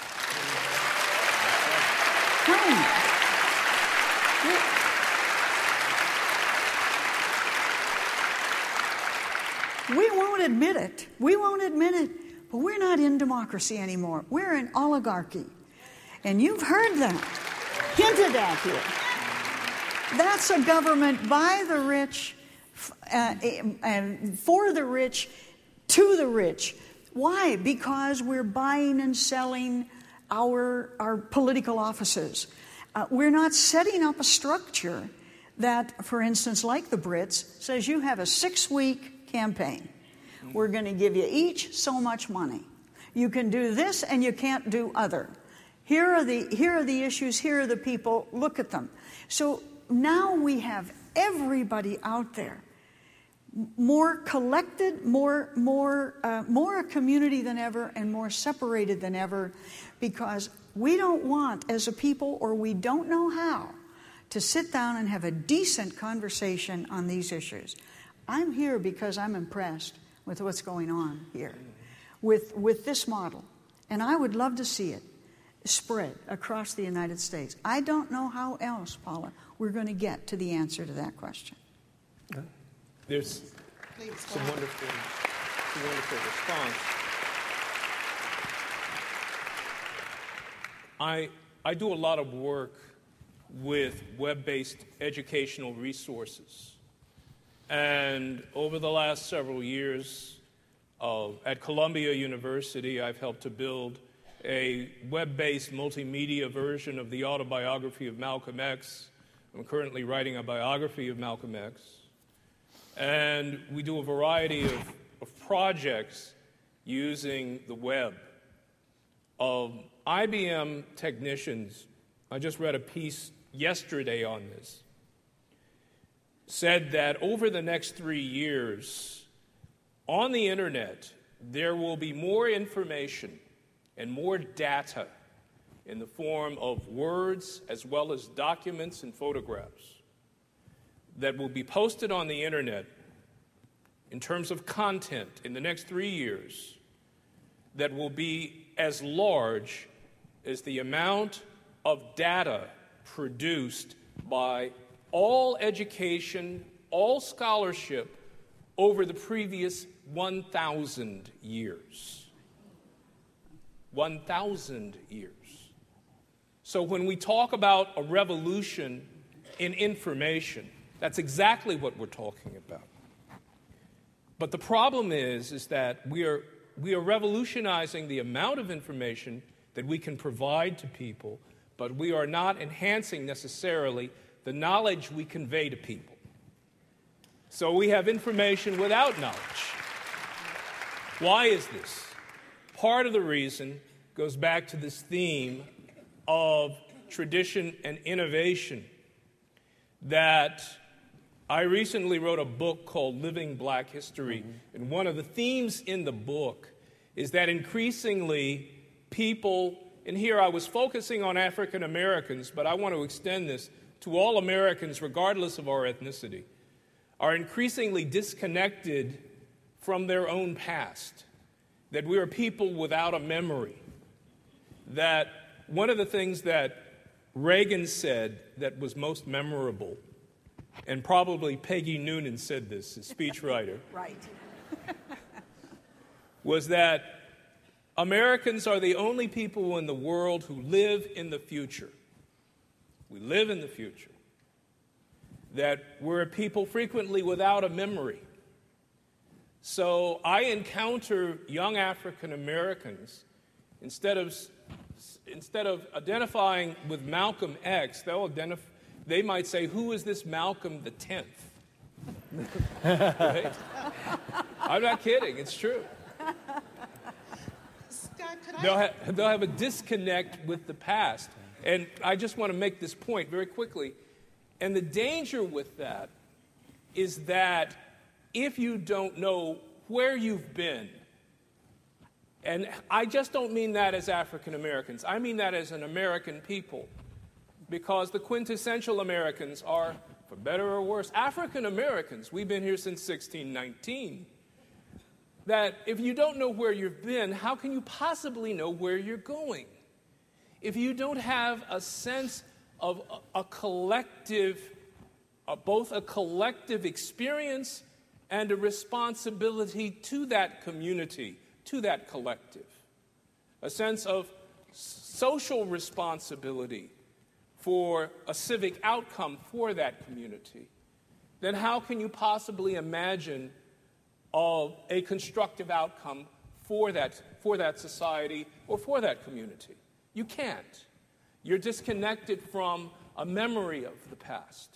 We won't admit it. We won't admit it. But we're not in democracy anymore. We're in oligarchy. And you've heard that hinted at here. That's a government by the rich, and for the rich, to the rich. Why? Because we're buying and selling our political offices. We're not setting up a structure that, for instance, like the Brits, says you have a 6-week campaign. We're going to give you each so much money. You can do this and you can't do other. Here are the issues, here are the people, look at them. So now we have everybody out there, more collected, more a community than ever, and more separated than ever, because we don't want, as a people, or we don't know how, to sit down and have a decent conversation on these issues. I'm here because I'm impressed with what's going on here, with this model, and I would love to see it spread across the United States. I don't know how else, Paula, we're going to get to the answer to that question. There's some wonderful response. I do a lot of work with web-based educational resources. And over the last several years at Columbia University, I've helped to build a web-based multimedia version of the autobiography of Malcolm X. I'm currently writing a biography of Malcolm X. And we do a variety of projects using the web. IBM technicians, I just read a piece yesterday on this, said that over the next 3 years, on the internet, there will be more information and more data in the form of words as well as documents and photographs that will be posted on the internet in terms of content in the next 3 years that will be as large as the amount of data produced by all education, all scholarship over the previous 1,000 years. 1,000 years. So when we talk about a revolution in information, that's exactly what we're talking about. But the problem is that we are revolutionizing the amount of information that we can provide to people, but we are not enhancing necessarily the knowledge we convey to people. So we have information without knowledge. Why is this? Part of the reason goes back to this theme of tradition and innovation that I recently wrote a book called Living Black History, and one of the themes in the book is that increasingly people, and here I was focusing on African Americans, but I want to extend this to all Americans regardless of our ethnicity, are increasingly disconnected from their own past, that we are people without a memory, that one of the things that Reagan said that was most memorable, and probably Peggy Noonan said this, a speechwriter, Right. was that Americans are the only people in the world who live in the future. We live in the future. That we're a people frequently without a memory. So I encounter young African Americans, instead of identifying with Malcolm X, they might say, "Who is this Malcolm the 10th?" Right? I'm not kidding, it's true. Scott, They'll have a disconnect with the past. And I just want to make this point very quickly. And the danger with that is that if you don't know where you've been, and I just don't mean that as African Americans, I mean that as an American people, because the quintessential Americans are, for better or worse, African Americans. We've been here since 1619. That if you don't know where you've been, how can you possibly know where you're going? If you don't have a sense of a collective, both a collective experience and a responsibility to that community, to that collective, a sense of social responsibility for a civic outcome for that community, then how can you possibly imagine of a constructive outcome for that society or for that community? You can't. You're disconnected from a memory of the past.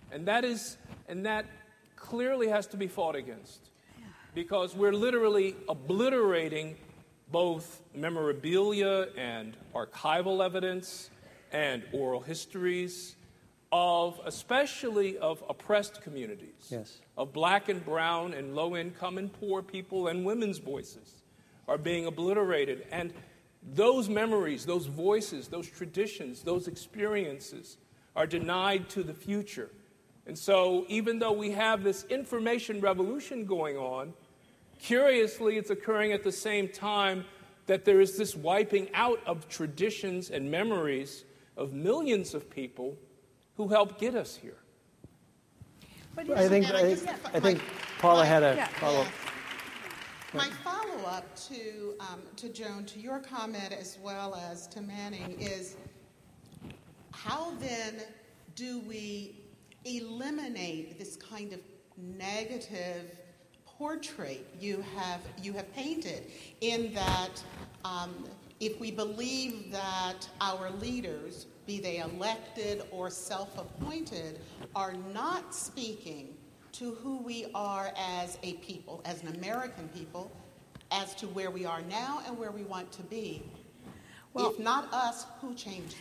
And that clearly has to be fought against, because we're literally obliterating both memorabilia and archival evidence and oral histories especially of oppressed communities, yes, of black and brown and low-income and poor people, and women's voices are being obliterated. And those memories, those voices, those traditions, those experiences are denied to the future. And so even though we have this information revolution going on, curiously it's occurring at the same time that there is this wiping out of traditions and memories of millions of people who helped get us here. I think Paula had a follow-up. My follow-up to Joan, to your comment as well as to Manning, is how then do we eliminate this kind of negative portrait you have painted, in that if we believe that our leaders, be they elected or self-appointed, are not speaking to who we are as a people, as an American people, as to where we are now and where we want to be. Well, if not us, who changes?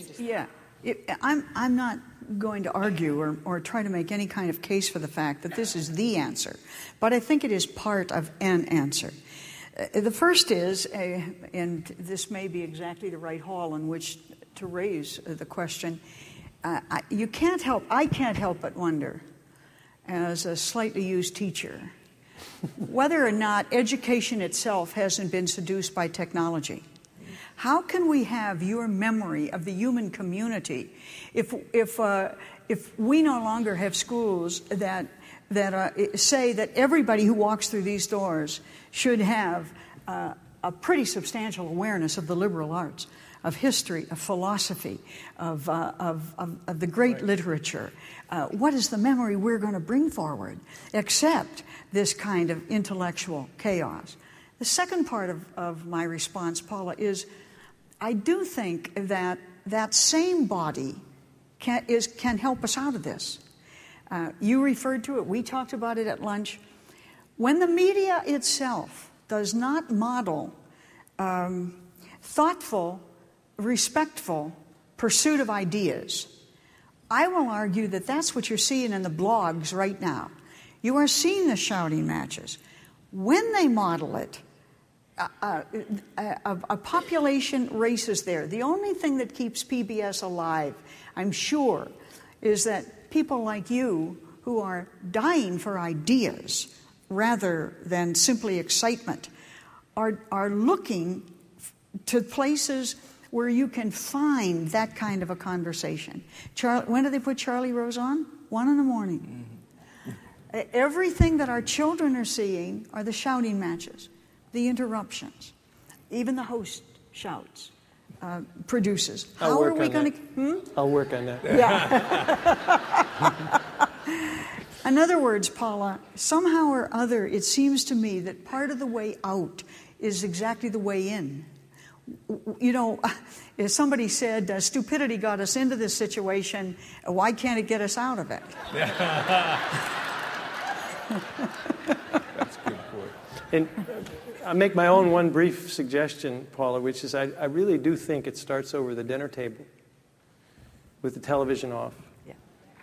I'm not going to argue or try to make any kind of case for the fact that this is the answer, but I think it is part of an answer. The first is, and this may be exactly the right hall in which to raise the question, I can't help but wonder, as a slightly used teacher, whether or not education itself hasn't been seduced by technology. How can we have your memory of the human community if we no longer have schools that say that everybody who walks through these doors should have a pretty substantial awareness of the liberal arts, of history, of philosophy, of the great literature? What is the memory we're going to bring forward except this kind of intellectual chaos? The second part of my response, Paula, is I do think that that same body can help us out of this. You referred to it. We talked about it at lunch. When the media itself does not model thoughtful, respectful pursuit of ideas, I will argue that that's what you're seeing in the blogs right now. You are seeing the shouting matches. When they model it, a population races there. The only thing that keeps PBS alive, I'm sure, is that people like you who are dying for ideas rather than simply excitement are looking to places where you can find that kind of a conversation. When do they put Charlie Rose on? 1 a.m. Everything that our children are seeing are the shouting matches, the interruptions. Even the host shouts, produces. How are we going to... I'll work on that. Yeah. In other words, Paula, somehow or other, it seems to me that part of the way out is exactly the way in. You know, as somebody said, stupidity got us into this situation. Why can't it get us out of it? That's a good point. And I make my own one brief suggestion, Paula, which is I really do think it starts over the dinner table with the television off. Yeah.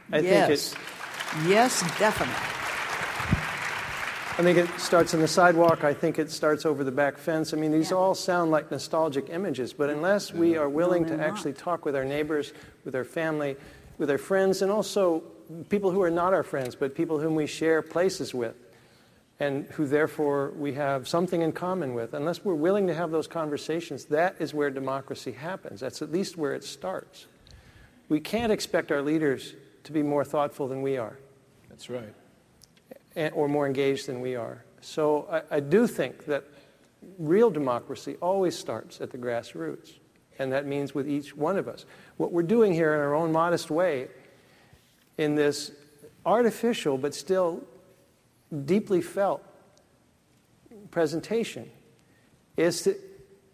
Yes, definitely. I think it starts on the sidewalk. I think it starts over the back fence. I mean, these all sound like nostalgic images, but unless we are willing to actually talk with our neighbors, with our family, with our friends, and also people who are not our friends, but people whom we share places with, and who therefore we have something in common with, unless we're willing to have those conversations, that is where democracy happens. That's at least where it starts. We can't expect our leaders to be more thoughtful than we are. That's right. Or more engaged than we are. So I do think that real democracy always starts at the grassroots, and that means with each one of us. What we're doing here in our own modest way, in this artificial but still deeply felt presentation, is to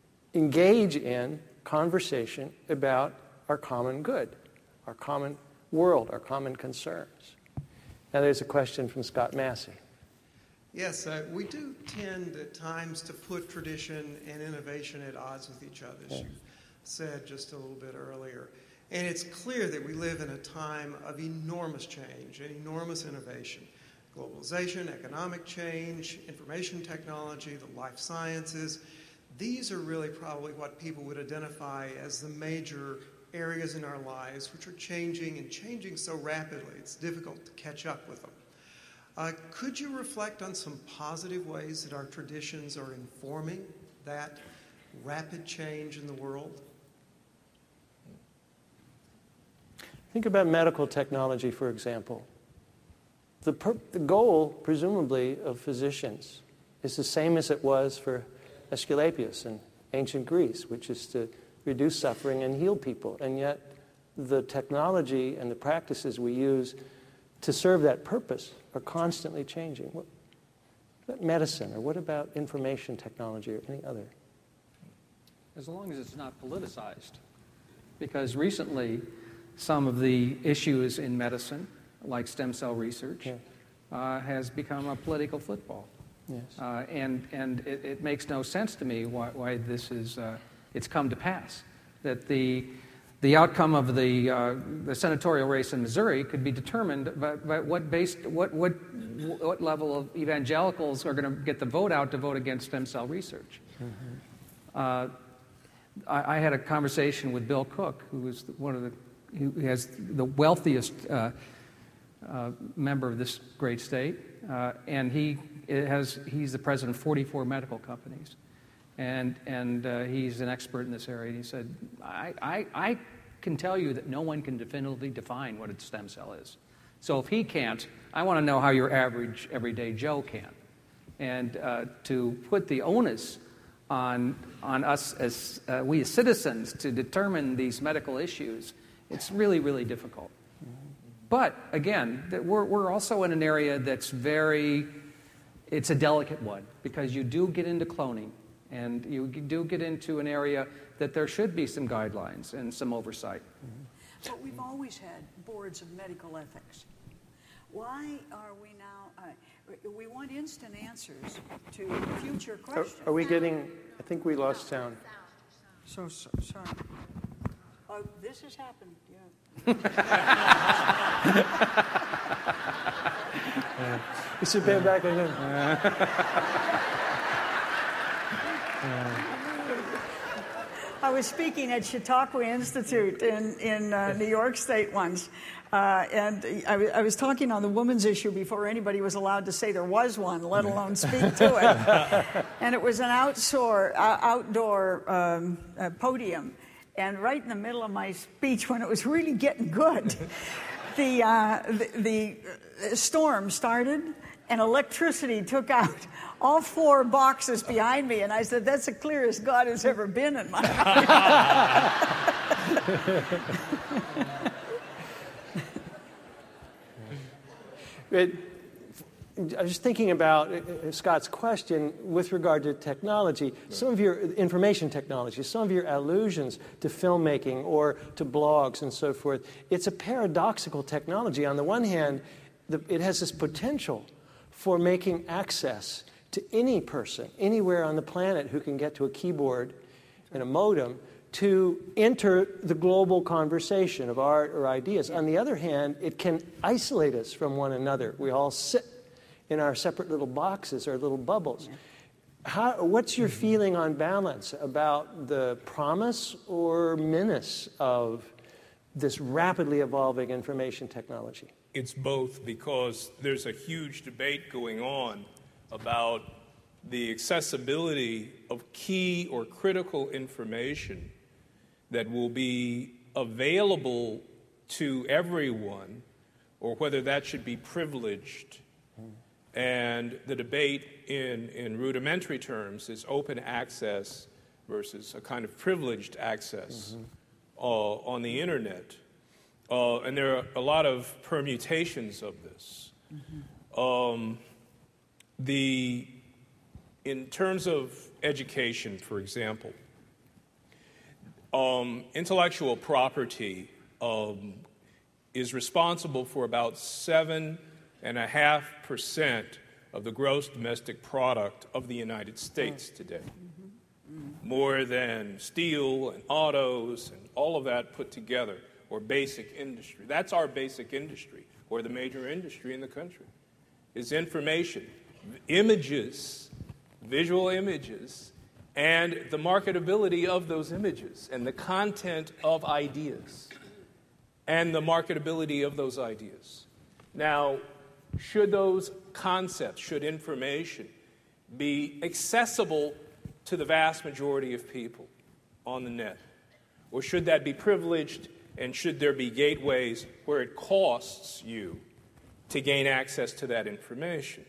engage in conversation about our common good, our common world, our common concerns. Now there's a question from Scott Massey. Yes, we do tend at times to put tradition and innovation at odds with each other, as you said just a little bit earlier. And it's clear that we live in a time of enormous change and enormous innovation. Globalization, economic change, information technology, the life sciences. These are really probably what people would identify as the major areas in our lives which are changing and changing so rapidly it's difficult to catch up with them. Could you reflect on some positive ways that our traditions are informing that rapid change in the world? Think about medical technology, for example. The goal, presumably, of physicians is the same as it was for Aesculapius in ancient Greece, which is to reduce suffering and heal people. And yet, the technology and the practices we use to serve that purpose are constantly changing. What about medicine, or what about information technology, or any other? As long as it's not politicized. Because recently, some of the issues in medicine, like stem cell research, has become a political football. Yes. And it makes no sense to me why this is, it's come to pass. That the outcome of the senatorial race in Missouri could be determined by what level of evangelicals are going to get the vote out to vote against stem cell research. Mm-hmm. I had a conversation with Bill Cook, who has the wealthiest member of this great state, and he's the president of 44 medical companies, and he's an expert in this area. And he said, I can tell you that no one can definitively define what a stem cell is. So if he can't, I want to know how your average everyday Joe can. And to put the onus on us as we as citizens to determine these medical issues, it's really, really difficult. But again, we're also in an area that's it's a delicate one, because you do get into cloning, and you do get into an area that there should be some guidelines and some oversight. But we've always had boards of medical ethics. Why are we now, we want instant answers to future questions. Are we getting, I think we lost sound. So sorry. Oh, this has happened, yeah. You should pay back again. I was speaking at Chautauqua Institute in New York State once, and I was talking on the women's issue before anybody was allowed to say there was one, let alone speak to it. And it was an outdoor podium. And right in the middle of my speech, when it was really getting good, the storm started, and electricity took out all 4 boxes behind me. And I said, that's the clearest God has ever been in my life. I was thinking about Scott's question with regard to technology. Some of your information technology, some of your allusions to filmmaking or to blogs and so forth, it's a paradoxical technology. On the one hand, it has this potential for making access to any person, anywhere on the planet who can get to a keyboard and a modem to enter the global conversation of art or ideas. On the other hand, it can isolate us from one another. We all sit in our separate little boxes or little bubbles. What's your feeling on balance about the promise or menace of this rapidly evolving information technology? It's both, because there's a huge debate going on about the accessibility of key or critical information that will be available to everyone, or whether that should be privileged. And the debate in rudimentary terms is open access versus a kind of privileged access on the internet. And there are a lot of permutations of this. In terms of education, for example, intellectual property is responsible for about 7.5% of the gross domestic product of the United States today. More than steel and autos and all of that put together, or basic industry. That's our basic industry, or the major industry in the country, is information, images, visual images, and the marketability of those images, and the content of ideas, and the marketability of those ideas. Now, should those concepts, should information be accessible to the vast majority of people on the net? Or should that be privileged, and should there be gateways where it costs you to gain access to that information?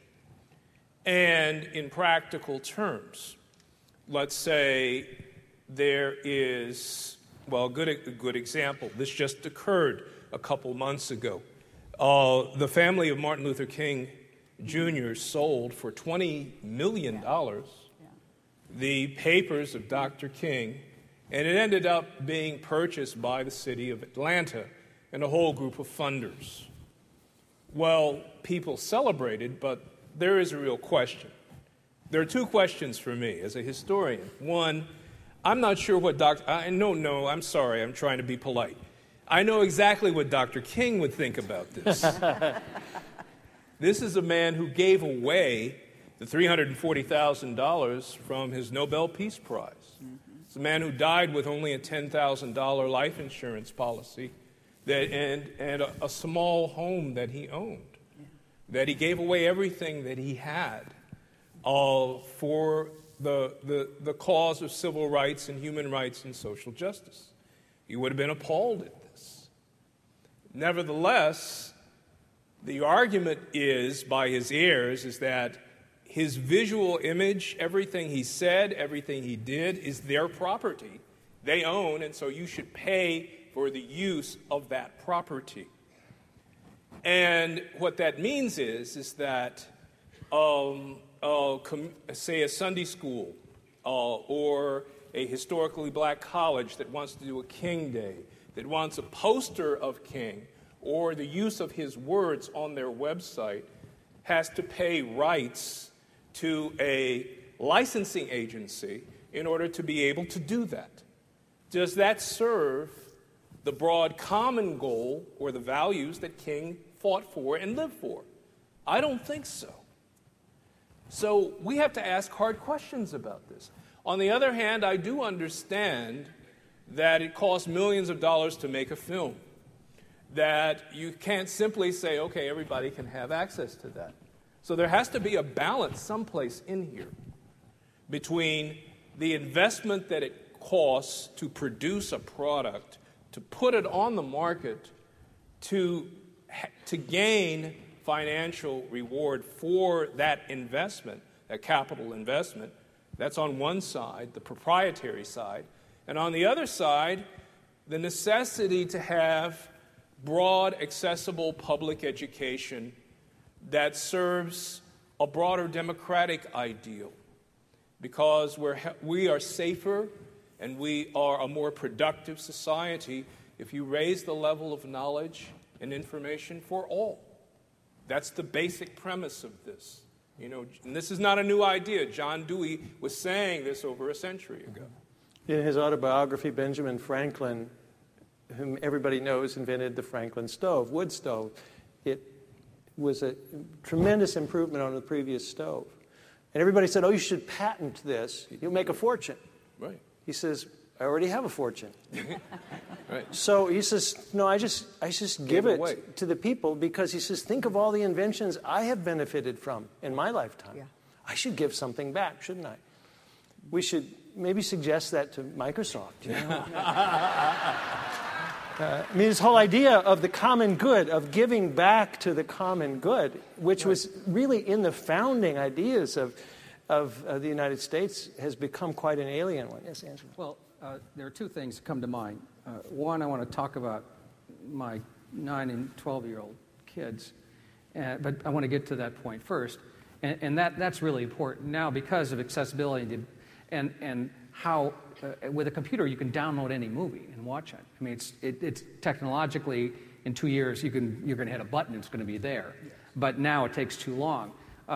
And in practical terms, let's say there is, well, a good example. This just occurred a couple months ago. The family of Martin Luther King Jr. sold for $20 million the papers of Dr. King, and it ended up being purchased by the city of Atlanta and a whole group of funders. Well, people celebrated, but there is a real question. There are two questions for me as a historian. One, I'm not sure what I'm sorry, I'm trying to be polite. I know exactly what Dr. King would think about this. This is a man who gave away the $340,000 from his Nobel Peace Prize. It's a man who died with only a $10,000 life insurance policy and a small home that he owned, that he gave away everything that he had for the cause of civil rights and human rights and social justice. He would have been appalled at this. Nevertheless, the argument is, by his heirs, is that his visual image, everything he said, everything he did, is their property. They own, and so you should pay for the use of that property. And what that means is that, say, a Sunday school or a historically black college that wants to do a King Day, that wants a poster of King or the use of his words on their website, has to pay rights to a licensing agency in order to be able to do that. Does that serve the broad common goal or the values that King fought for and lived for? I don't think so. So we have to ask hard questions about this. On the other hand, I do understand that it costs millions of dollars to make a film, that you can't simply say, okay, everybody can have access to that. So there has to be a balance someplace in here between the investment that it costs to produce a product, to put it on the market, to gain financial reward for that investment, that capital investment. That's on one side, the proprietary side. And on the other side, the necessity to have broad, accessible public education that serves a broader democratic ideal, because we are safer and we are a more productive society if you raise the level of knowledge and information for all. That's the basic premise of this. And this is not a new idea. John Dewey was saying this over a century ago. In his autobiography, Benjamin Franklin, whom everybody knows, invented the Franklin stove, wood stove. It was a tremendous improvement on the previous stove. And everybody said, oh, you should patent this. You'll make a fortune. Right. He says, I already have a fortune. Right. So he says, no, I just give it to the people, because he says, think of all the inventions I have benefited from in my lifetime. Yeah. I should give something back, shouldn't I? We should maybe suggest that to Microsoft. This whole idea of the common good, of giving back to the common good, which was really in the founding ideas of the United States, has become quite an alien one. Yes, Andrew? Well, there are two things that come to mind. One, I want to talk about my 9 and 12-year-old kids, but I want to get to that point first. And that's really important now because of accessibility and how with a computer you can download any movie and watch it. I mean, it's technologically in 2 years you're going to hit a button, it's going to be there. Yes. But now it takes too long.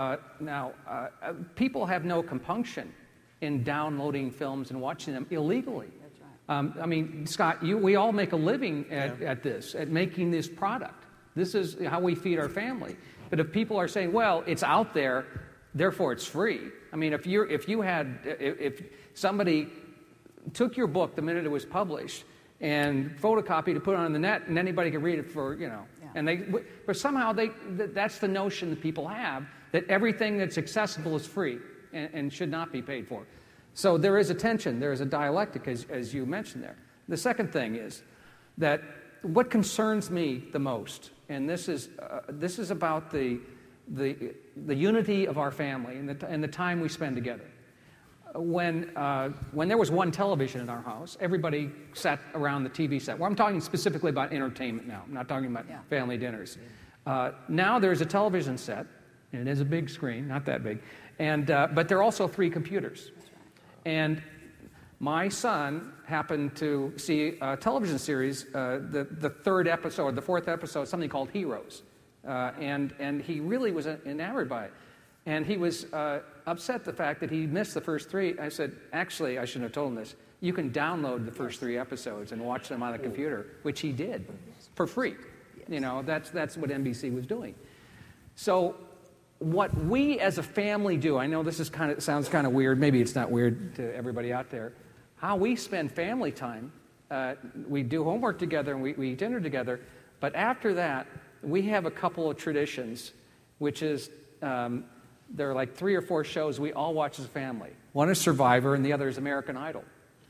People have no compunction in downloading films and watching them illegally. That's right. I mean, Scott, we all make a living at this, at making this product. This is how we feed our family. But if people are saying, well, it's out there, therefore it's free. I mean, if somebody took your book the minute it was published and photocopied to put it on the net, and anybody could read it for, but somehow that's the notion that people have, that everything that's accessible is free and should not be paid for. So there is a tension, there is a dialectic, as you mentioned there. The second thing is that what concerns me the most, and this is about the unity of our family and the time we spend together. When there was one television in our house, everybody sat around the TV set. Well, I'm talking specifically about entertainment now. I'm not talking about family dinners. Now there's a television set, and it is a big screen, not that big, but there are also 3 computers. And my son happened to see a television series, the 3rd episode, the 4th episode, something called Heroes. And he really was enamored by it. And he was upset the fact that he missed the first 3. I said, actually, I shouldn't have told him this. You can download the first 3 episodes and watch them on the computer, which he did for free. That's what NBC was doing. So what we as a family do, I know this sounds kind of weird. Maybe it's not weird to everybody out there. How we spend family time, we do homework together and we eat dinner together. But after that, we have a couple of traditions, which is there are like 3 or 4 shows we all watch as a family. One is Survivor, and the other is American Idol.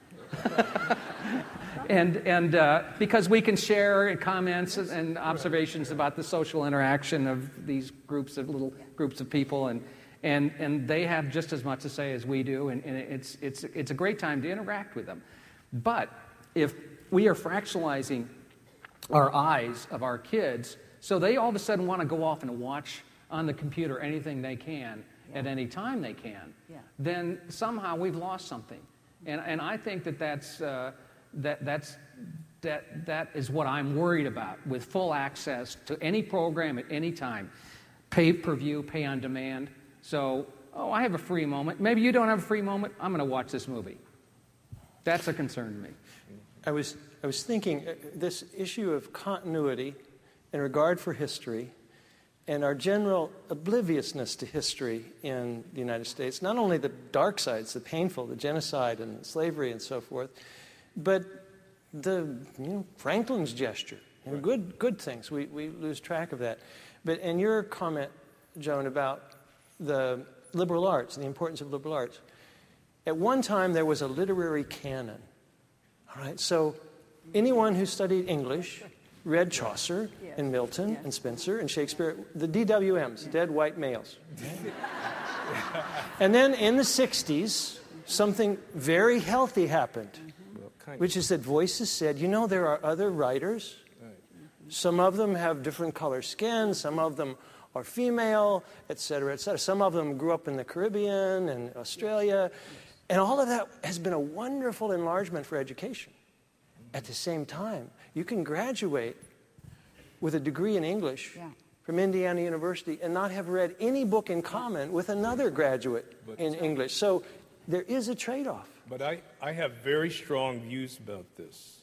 and because we can share comments and observations about the social interaction of these little groups of people, and they have just as much to say as we do, and it's a great time to interact with them. But if we are fractionalizing our eyes of our kids, so they all of a sudden want to go off and watch on the computer anything they can at any time they can, then somehow we've lost something. And I think that is what I'm worried about, with full access to any program at any time, pay-per-view, pay on demand. So, I have a free moment. Maybe you don't have a free moment. I'm going to watch this movie. That's a concern to me. I was thinking this issue of continuity and regard for history and our general obliviousness to history in the United States, not only the dark sides, the painful, the genocide and slavery and so forth, but the Franklin's gesture, good things. We lose track of that. But in your comment, Joan, about the liberal arts and the importance of liberal arts, at one time there was a literary canon. All right, so anyone who studied English read Chaucer and Milton and Spencer and Shakespeare, the DWMs, dead white males. And then in the 60s, something very healthy happened, which is that voices said, there are other writers. Some of them have different color skin, some of them are female, et cetera, et cetera. Some of them grew up in the Caribbean and Australia. And all of that has been a wonderful enlargement for education. At the same time, you can graduate with a degree in English from Indiana University and not have read any book in common with another graduate in English. So there is a trade-off. But I have very strong views about this.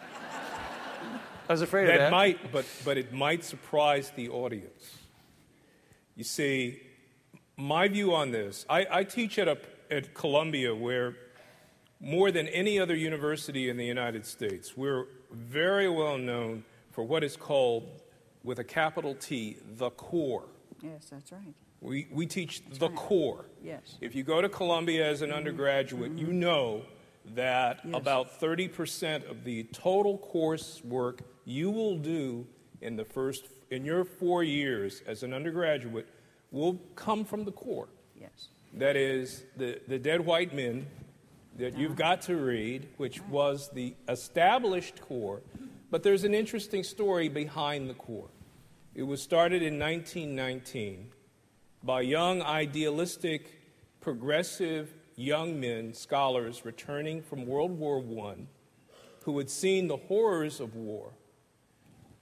I was afraid of that. But it might surprise the audience. You see, my view on this, I teach at Columbia, where more than any other university in the United States, we're very well known for what is called, with a capital T, the core. Yes, that's right. We teach the core. Yes. If you go to Columbia as an undergraduate, you know that about 30% of the total coursework you will do in your 4 years as an undergraduate will come from the core. Yes. That is the Dead White Men that you've got to read, which was the established core. But there's an interesting story behind the core. It was started in 1919 by young, idealistic, progressive young men, scholars returning from World War I, who had seen the horrors of war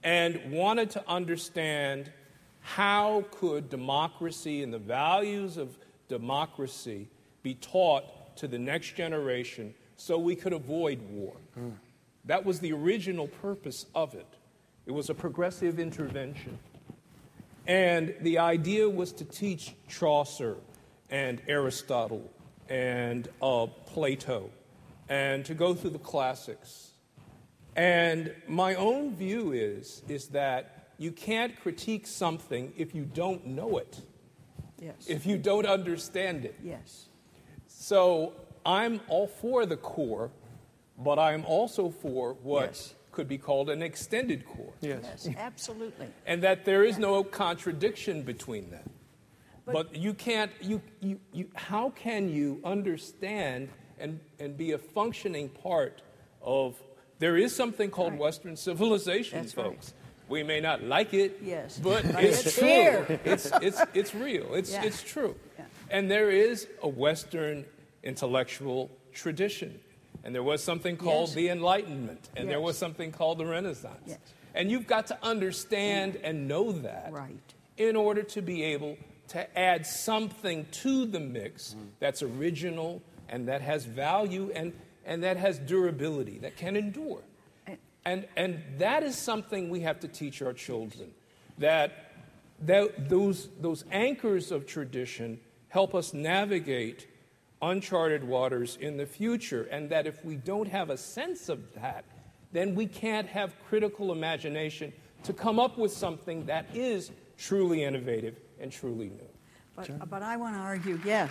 and wanted to understand how could democracy and the values of democracy be taught to the next generation so we could avoid war. That was the original purpose of it. It was a progressive intervention. And the idea was to teach Chaucer and Aristotle and Plato and to go through the classics. And my own view is that you can't critique something if you don't know it, if you don't understand it. So I'm all for the core, but I'm also for what could be called an extended core. Yes, absolutely. And that there is no contradiction between them. But you can't, how can you understand and be a functioning part of, there is something called Western civilization, folks. We may not like it, but it's true. It's real. It's true. And there is a Western intellectual tradition. And there was something called the Enlightenment. And there was something called the Renaissance. And you've got to understand and know that in order to be able to add something to the mix that's original and that has value and that has durability, that can endure. And that is something we have to teach our children, that those anchors of tradition help us navigate uncharted waters in the future, and that if we don't have a sense of that, then we can't have critical imagination to come up with something that is truly innovative and truly new. But I want to argue, yes.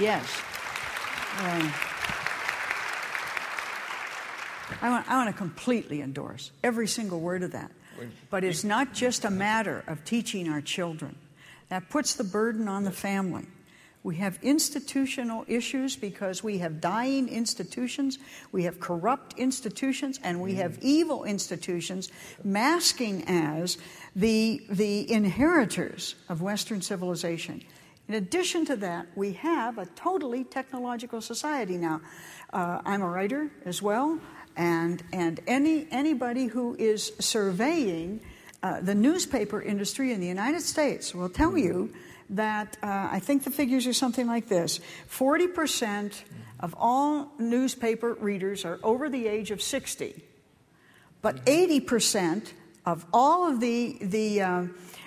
I want to completely endorse every single word of that. But it's not just a matter of teaching our children. That puts the burden on the family. We have institutional issues because we have dying institutions, we have corrupt institutions, and we have evil institutions masking as the inheritors of Western civilization. In addition to that, we have a totally technological society now. I'm a writer as well, and anybody who is surveying the newspaper industry in the United States will tell you that I think the figures are something like this. 40% of all newspaper readers are over the age of 60. But 80% of all of the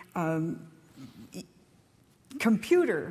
computer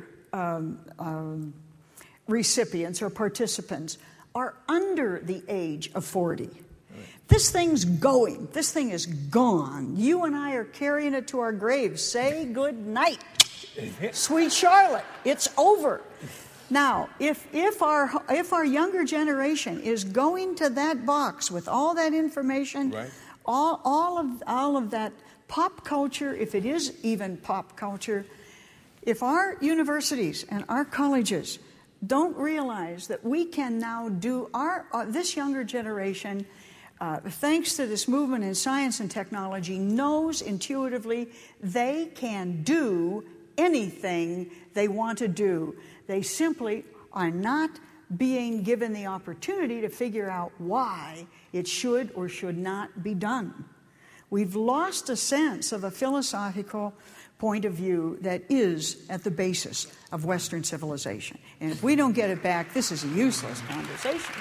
recipients or participants are under the age of 40. This thing's going. This thing is gone. You and I are carrying it to our graves. Say good night. Sweet Charlotte, it's over. Now, if our younger generation is going to that box with all that information, all of that pop culture, if it is even pop culture, if our universities and our colleges don't realize that we can now do this younger generation, thanks to this movement in science and technology, knows intuitively they can do anything they want to do. They simply are not being given the opportunity to figure out why it should or should not be done. We've lost a sense of a philosophical point of view that is at the basis of Western civilization. And if we don't get it back, this is a useless conversation.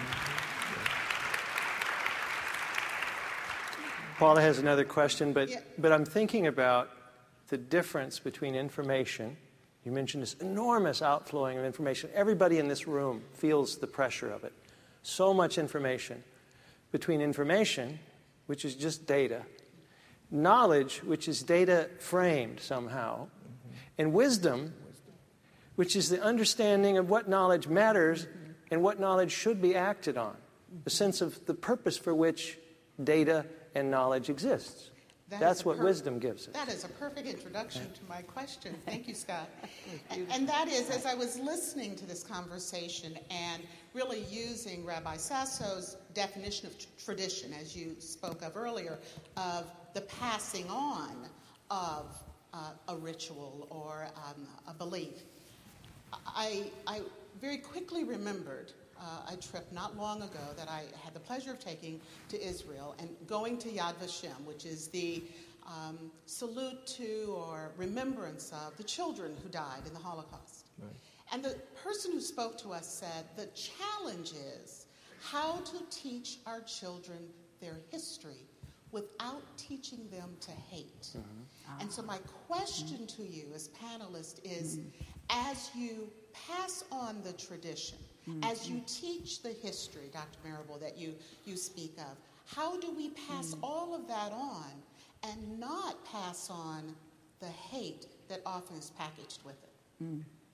Paula has another question, but I'm thinking about the difference between information. You mentioned this enormous outflowing of information. Everybody in this room feels the pressure of it. So much information. Between information, which is just data, knowledge, which is data framed somehow, and wisdom, which is the understanding of what knowledge matters and what knowledge should be acted on, the sense of the purpose for which data and knowledge exists. That's what wisdom gives us. That is a perfect introduction to my question. Thank you, Scott. And that is, as I was listening to this conversation and really using Rabbi Sasso's definition of tradition, as you spoke of earlier, of the passing on of a ritual or a belief, I very quickly remembered a trip not long ago that I had the pleasure of taking to Israel and going to Yad Vashem, which is the salute to or remembrance of the children who died in the Holocaust. Right. And the person who spoke to us said the challenge is how to teach our children their history without teaching them to hate. And so my question to you as panelists is, as you pass on the tradition, as you teach the history, Dr. Marable, that you speak of, how do we pass all of that on and not pass on the hate that often is packaged with it?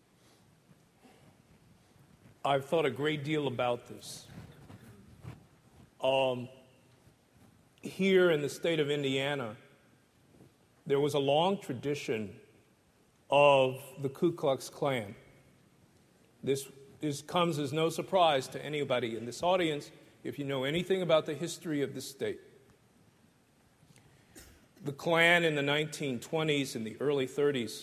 I've thought a great deal about this. Here in the state of Indiana, there was a long tradition of the Ku Klux Klan. This comes as no surprise to anybody in this audience if you know anything about the history of the state. The Klan in the 1920s and the early 30s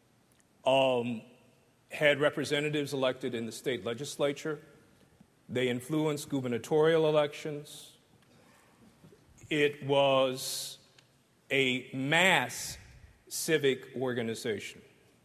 had representatives elected in the state legislature. They influenced gubernatorial elections. It was a mass civic organization.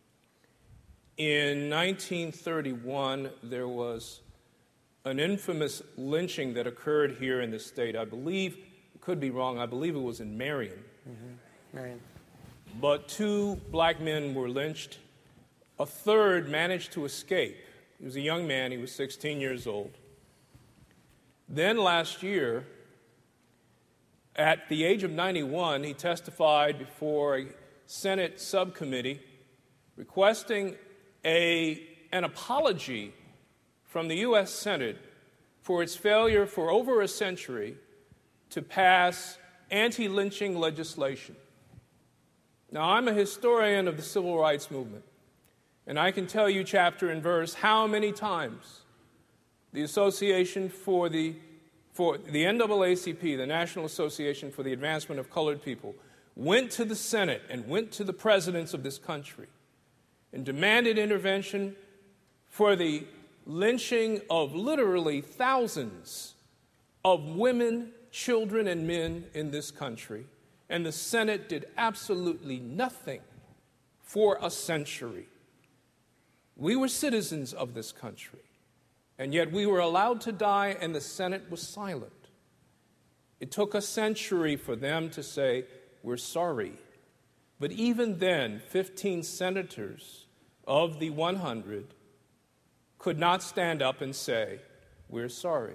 In 1931, there was an infamous lynching that occurred here in the state. I believe, could be wrong, I believe it was in Marion. Marion. But 2 black men were lynched. A third managed to escape. He was a young man, he was 16 years old. Then last year, at the age of 91, he testified before a Senate subcommittee requesting an apology from the U.S. Senate for its failure for over a century to pass anti-lynching legislation. Now, I'm a historian of the civil rights movement, and I can tell you chapter and verse how many times the Association for the NAACP, the National Association for the Advancement of Colored People, went to the Senate and went to the presidents of this country and demanded intervention for the lynching of literally thousands of women, children, and men in this country. And the Senate did absolutely nothing for a century. We were citizens of this country, and yet we were allowed to die, and the Senate was silent. It took a century for them to say, we're sorry. But even then, 15 senators of the 100 could not stand up and say, we're sorry.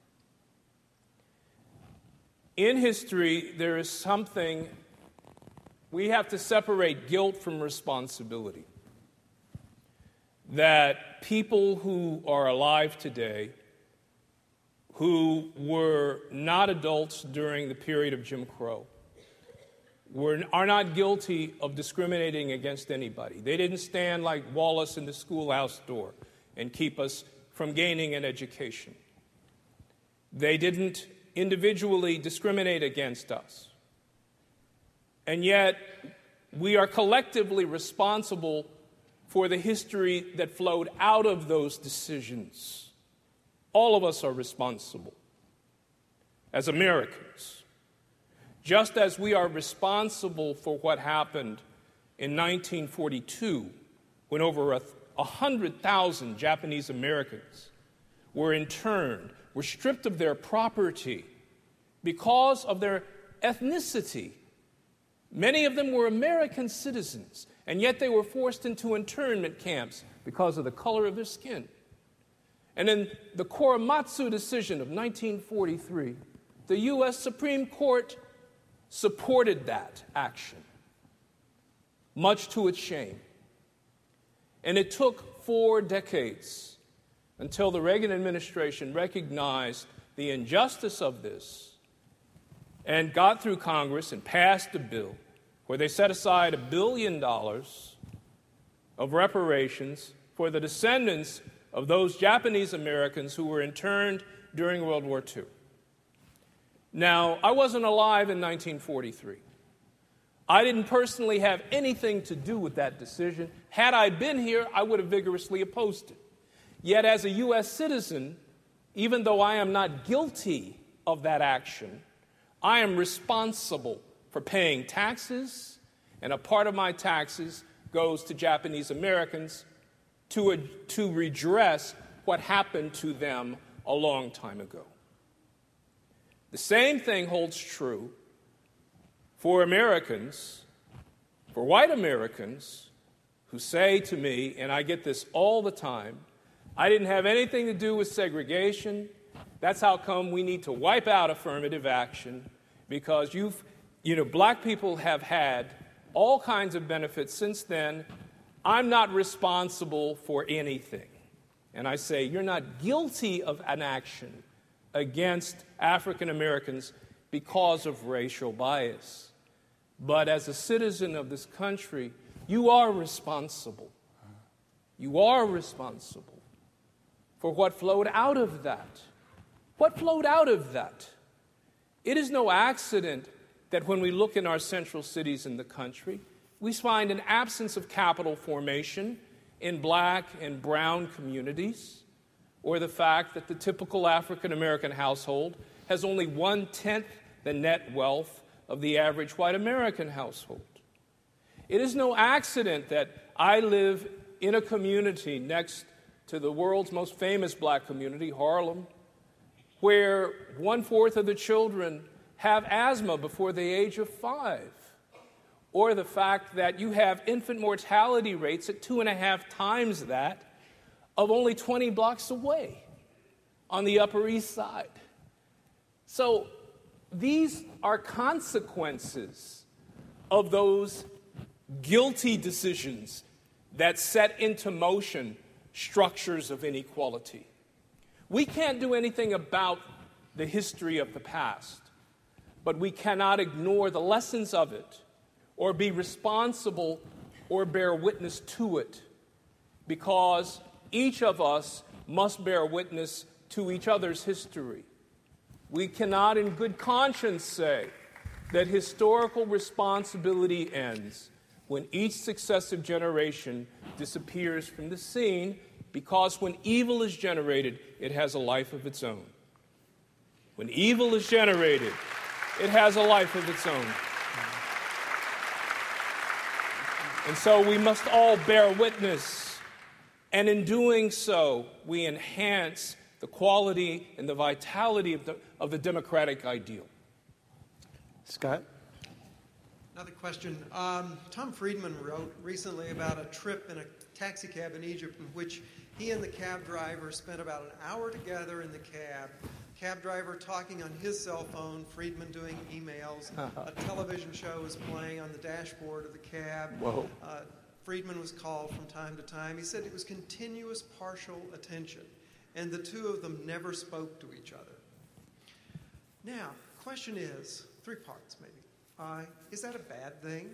In history, there is something, we have to separate guilt from responsibility. That people who are alive today, who were not adults during the period of Jim Crow, are not guilty of discriminating against anybody. They didn't stand like Wallace in the schoolhouse door and keep us from gaining an education. They didn't individually discriminate against us. And yet, we are collectively responsible for the history that flowed out of those decisions. All of us are responsible as Americans. Just as we are responsible for what happened in 1942, when over 100,000 Japanese Americans were interned, were stripped of their property because of their ethnicity. Many of them were American citizens, and yet they were forced into internment camps because of the color of their skin. And in the Korematsu decision of 1943, the U.S. Supreme Court supported that action, much to its shame. And it took 4 decades until the Reagan administration recognized the injustice of this and got through Congress and passed a bill where they set aside $1 billion of reparations for the descendants of those Japanese Americans who were interned during World War II. Now, I wasn't alive in 1943. I didn't personally have anything to do with that decision. Had I been here, I would have vigorously opposed it. Yet as a U.S. citizen, even though I am not guilty of that action, I am responsible for for paying taxes, and a part of my taxes goes to Japanese Americans to redress what happened to them a long time ago. The same thing holds true for Americans, for white Americans, who say to me, and I get this all the time, I didn't have anything to do with segregation. That's how come we need to wipe out affirmative action, because black people have had all kinds of benefits since then. I'm not responsible for anything. And I say, you're not guilty of an action against African Americans because of racial bias. But as a citizen of this country, you are responsible. You are responsible for what flowed out of that. What flowed out of that? It is no accident that when we look in our central cities in the country, we find an absence of capital formation in black and brown communities, or the fact that the typical African American household has only 1/10 the net wealth of the average white American household. It is no accident that I live in a community next to the world's most famous black community, Harlem, where 1/4 of the children have asthma before the age of 5. Or the fact that you have infant mortality rates at 2.5 times that of only 20 blocks away on the Upper East Side. So these are consequences of those guilty decisions that set into motion structures of inequality. We can't do anything about the history of the past, but we cannot ignore the lessons of it or be responsible or bear witness to it, because each of us must bear witness to each other's history. We cannot in good conscience say that historical responsibility ends when each successive generation disappears from the scene, because when evil is generated, it has a life of its own. When evil is generated, it has a life of its own. And so we must all bear witness, and in doing so, we enhance the quality and the vitality of the democratic ideal. Scott? Another question. Tom Friedman wrote recently about a trip in a taxi cab in Egypt in which he and the cab driver spent about an hour together in the cab. Cab driver talking on his cell phone, Friedman doing emails. A television show was playing on the dashboard of the cab. Whoa. Friedman was called from time to time. He said it was continuous partial attention, and the two of them never spoke to each other. Now, question is, 3 parts maybe. Is that a bad thing?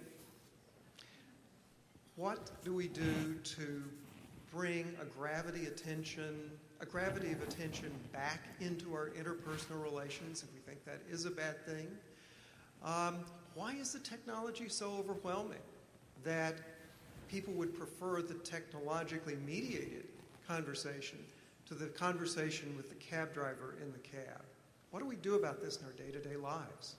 What do we do to bring a gravity of attention back into our interpersonal relations, if we think that is a bad thing? Why is the technology so overwhelming that people would prefer the technologically mediated conversation to the conversation with the cab driver in the cab? What do we do about this in our day-to-day lives?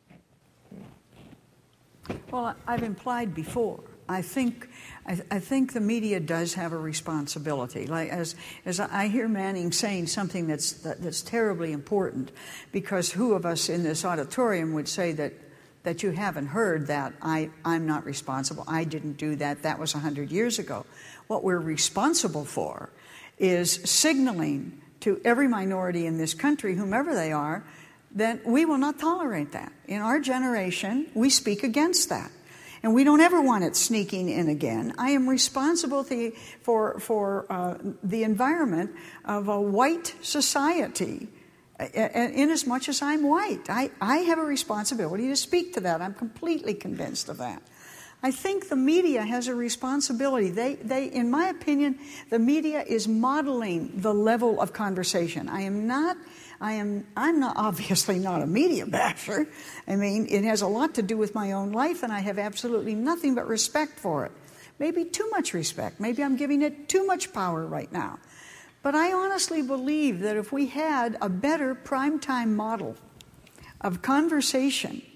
Well, I've implied before. I think the media does have a responsibility. Like as I hear Manning saying something that's terribly important, because who of us in this auditorium would say that you haven't heard that I'm not responsible, I didn't do that, that was 100 years ago. What we're responsible for is signaling to every minority in this country, whomever they are, that we will not tolerate that. In our generation, we speak against that. And we don't ever want it sneaking in again. I am responsible for the environment of a white society, in as much as I'm white. I have a responsibility to speak to that. I'm completely convinced of that. I think the media has a responsibility. They, in my opinion, the media is modeling the level of conversation. I'm not obviously not a media basher. I mean, it has a lot to do with my own life, and I have absolutely nothing but respect for it. Maybe too much respect. Maybe I'm giving it too much power right now. But I honestly believe that if we had a better primetime model of conversation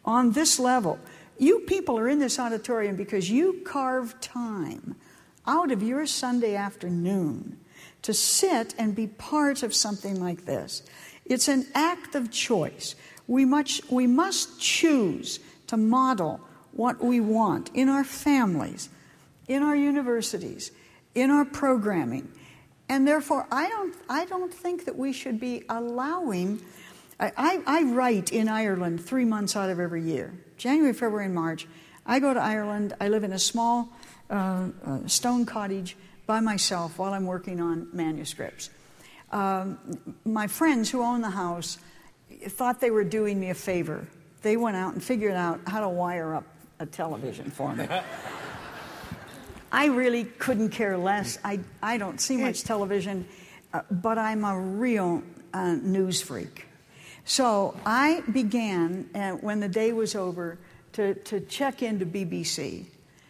on this level. You people are in this auditorium because you carve time out of your Sunday afternoon to sit and be part of something like this. It's an act of choice. We must choose to model what we want in our families, in our universities, in our programming. And therefore, I don't think that we should be allowing... I write in Ireland 3 months out of every year. January, February, and March. I go to Ireland. I live in a small stone cottage by myself while I'm working on manuscripts. My friends who own the house thought they were doing me a favor. They went out and figured out how to wire up a television for me. I really couldn't care less. I don't see much television, but I'm a real news freak. So I began, when the day was over, to check into BBC.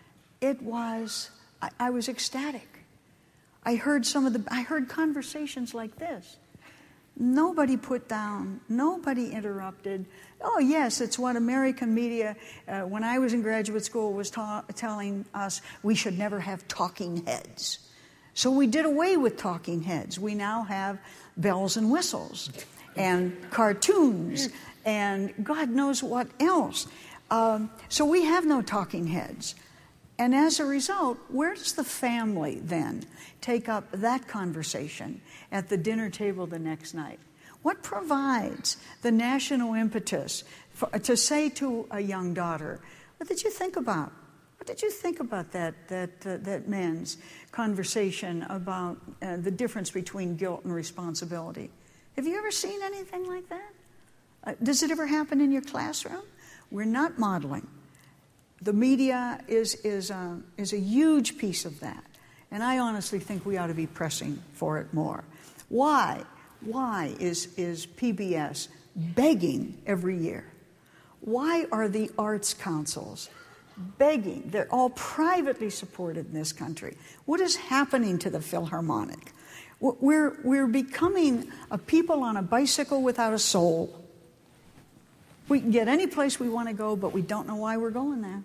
I was ecstatic. I heard conversations like this. Nobody put down, nobody interrupted. Oh yes, it's what American media, when I was in graduate school, was telling us we should never have talking heads. So we did away with talking heads. We now have bells and whistles and cartoons and God knows what else. So we have no talking heads. And as a result, where does the family then take up that conversation at the dinner table the next night? What provides the national impetus to say to a young daughter, what did you think about? What did you think about that man's conversation about the difference between guilt and responsibility? Have you ever seen anything like that? Does it ever happen in your classroom? We're not modeling. The media is a huge piece of that. And I honestly think we ought to be pressing for it more. Why is PBS begging every year? Why are the arts councils begging? They're all privately supported in this country. What is happening to the Philharmonic? We're becoming a people on a bicycle without a soul. We can get any place we want to go, but we don't know why we're going there.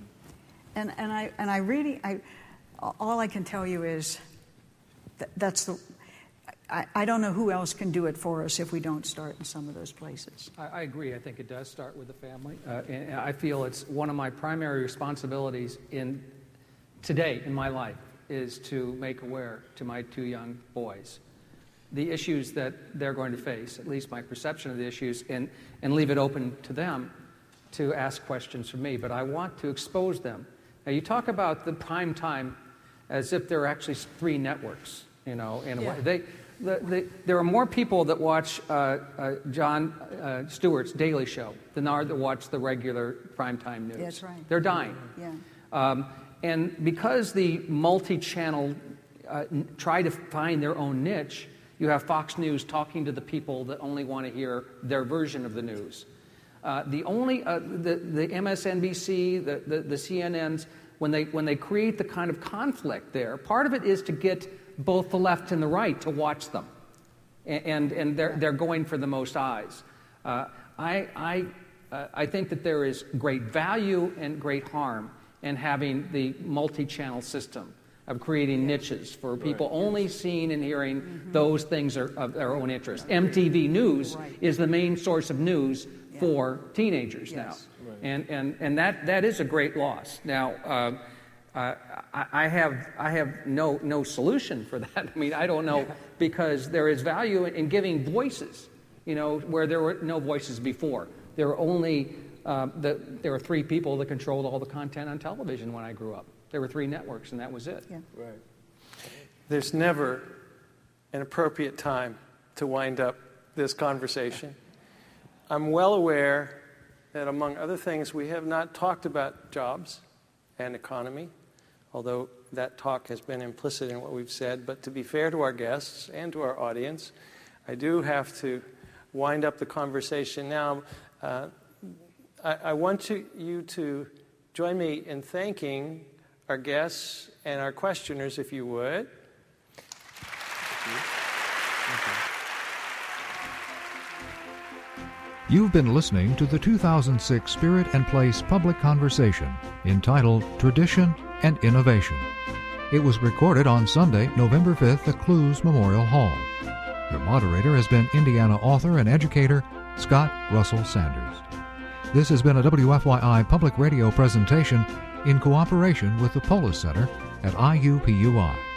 Mm-hmm. All I can tell you is I don't know who else can do it for us if we don't start in some of those places. I agree. I think it does start with the family. And I feel it's one of my primary responsibilities today in my life is to make aware to my 2 young boys the issues that they're going to face, at least my perception of the issues, and leave it open to them to ask questions from me. But I want to expose them. Now, you talk about the prime time as if there are actually 3 networks, in a way. There are more people that watch Jon Stewart's Daily Show than are that watch the regular primetime news. That's right. They're dying. Yeah. And because the multi-channel try to find their own niche, you have Fox News talking to the people that only want to hear their version of the news. The MSNBC, the CNNs, when they create the kind of conflict there, part of it is to get both the left and the right to watch them, and they're going for the most eyes. I think that there is great value and great harm in having the multi-channel system of creating niches for people only seeing and hearing those things of their own interest. MTV News is the main source of news for teenagers now, and that is a great loss. Now, I have no solution for that. I mean, I don't know, because there is value in giving voices, where there were no voices before. There were only there were 3 people that controlled all the content on television when I grew up. There were 3 networks, and that was it. Yeah. Right. There's never an appropriate time to wind up this conversation. I'm well aware that, among other things, we have not talked about jobs and economy, although that talk has been implicit in what we've said. But to be fair to our guests and to our audience, I do have to wind up the conversation now. I want you to join me in thanking our guests and our questioners, if you would. Thank you. You've been listening to the 2006 Spirit and Place Public Conversation entitled Tradition and Innovation. It was recorded on Sunday, November 5th at Clues Memorial Hall. Your moderator has been Indiana author and educator Scott Russell Sanders. This has been a WFYI Public Radio presentation in cooperation with the Polis Center at IUPUI.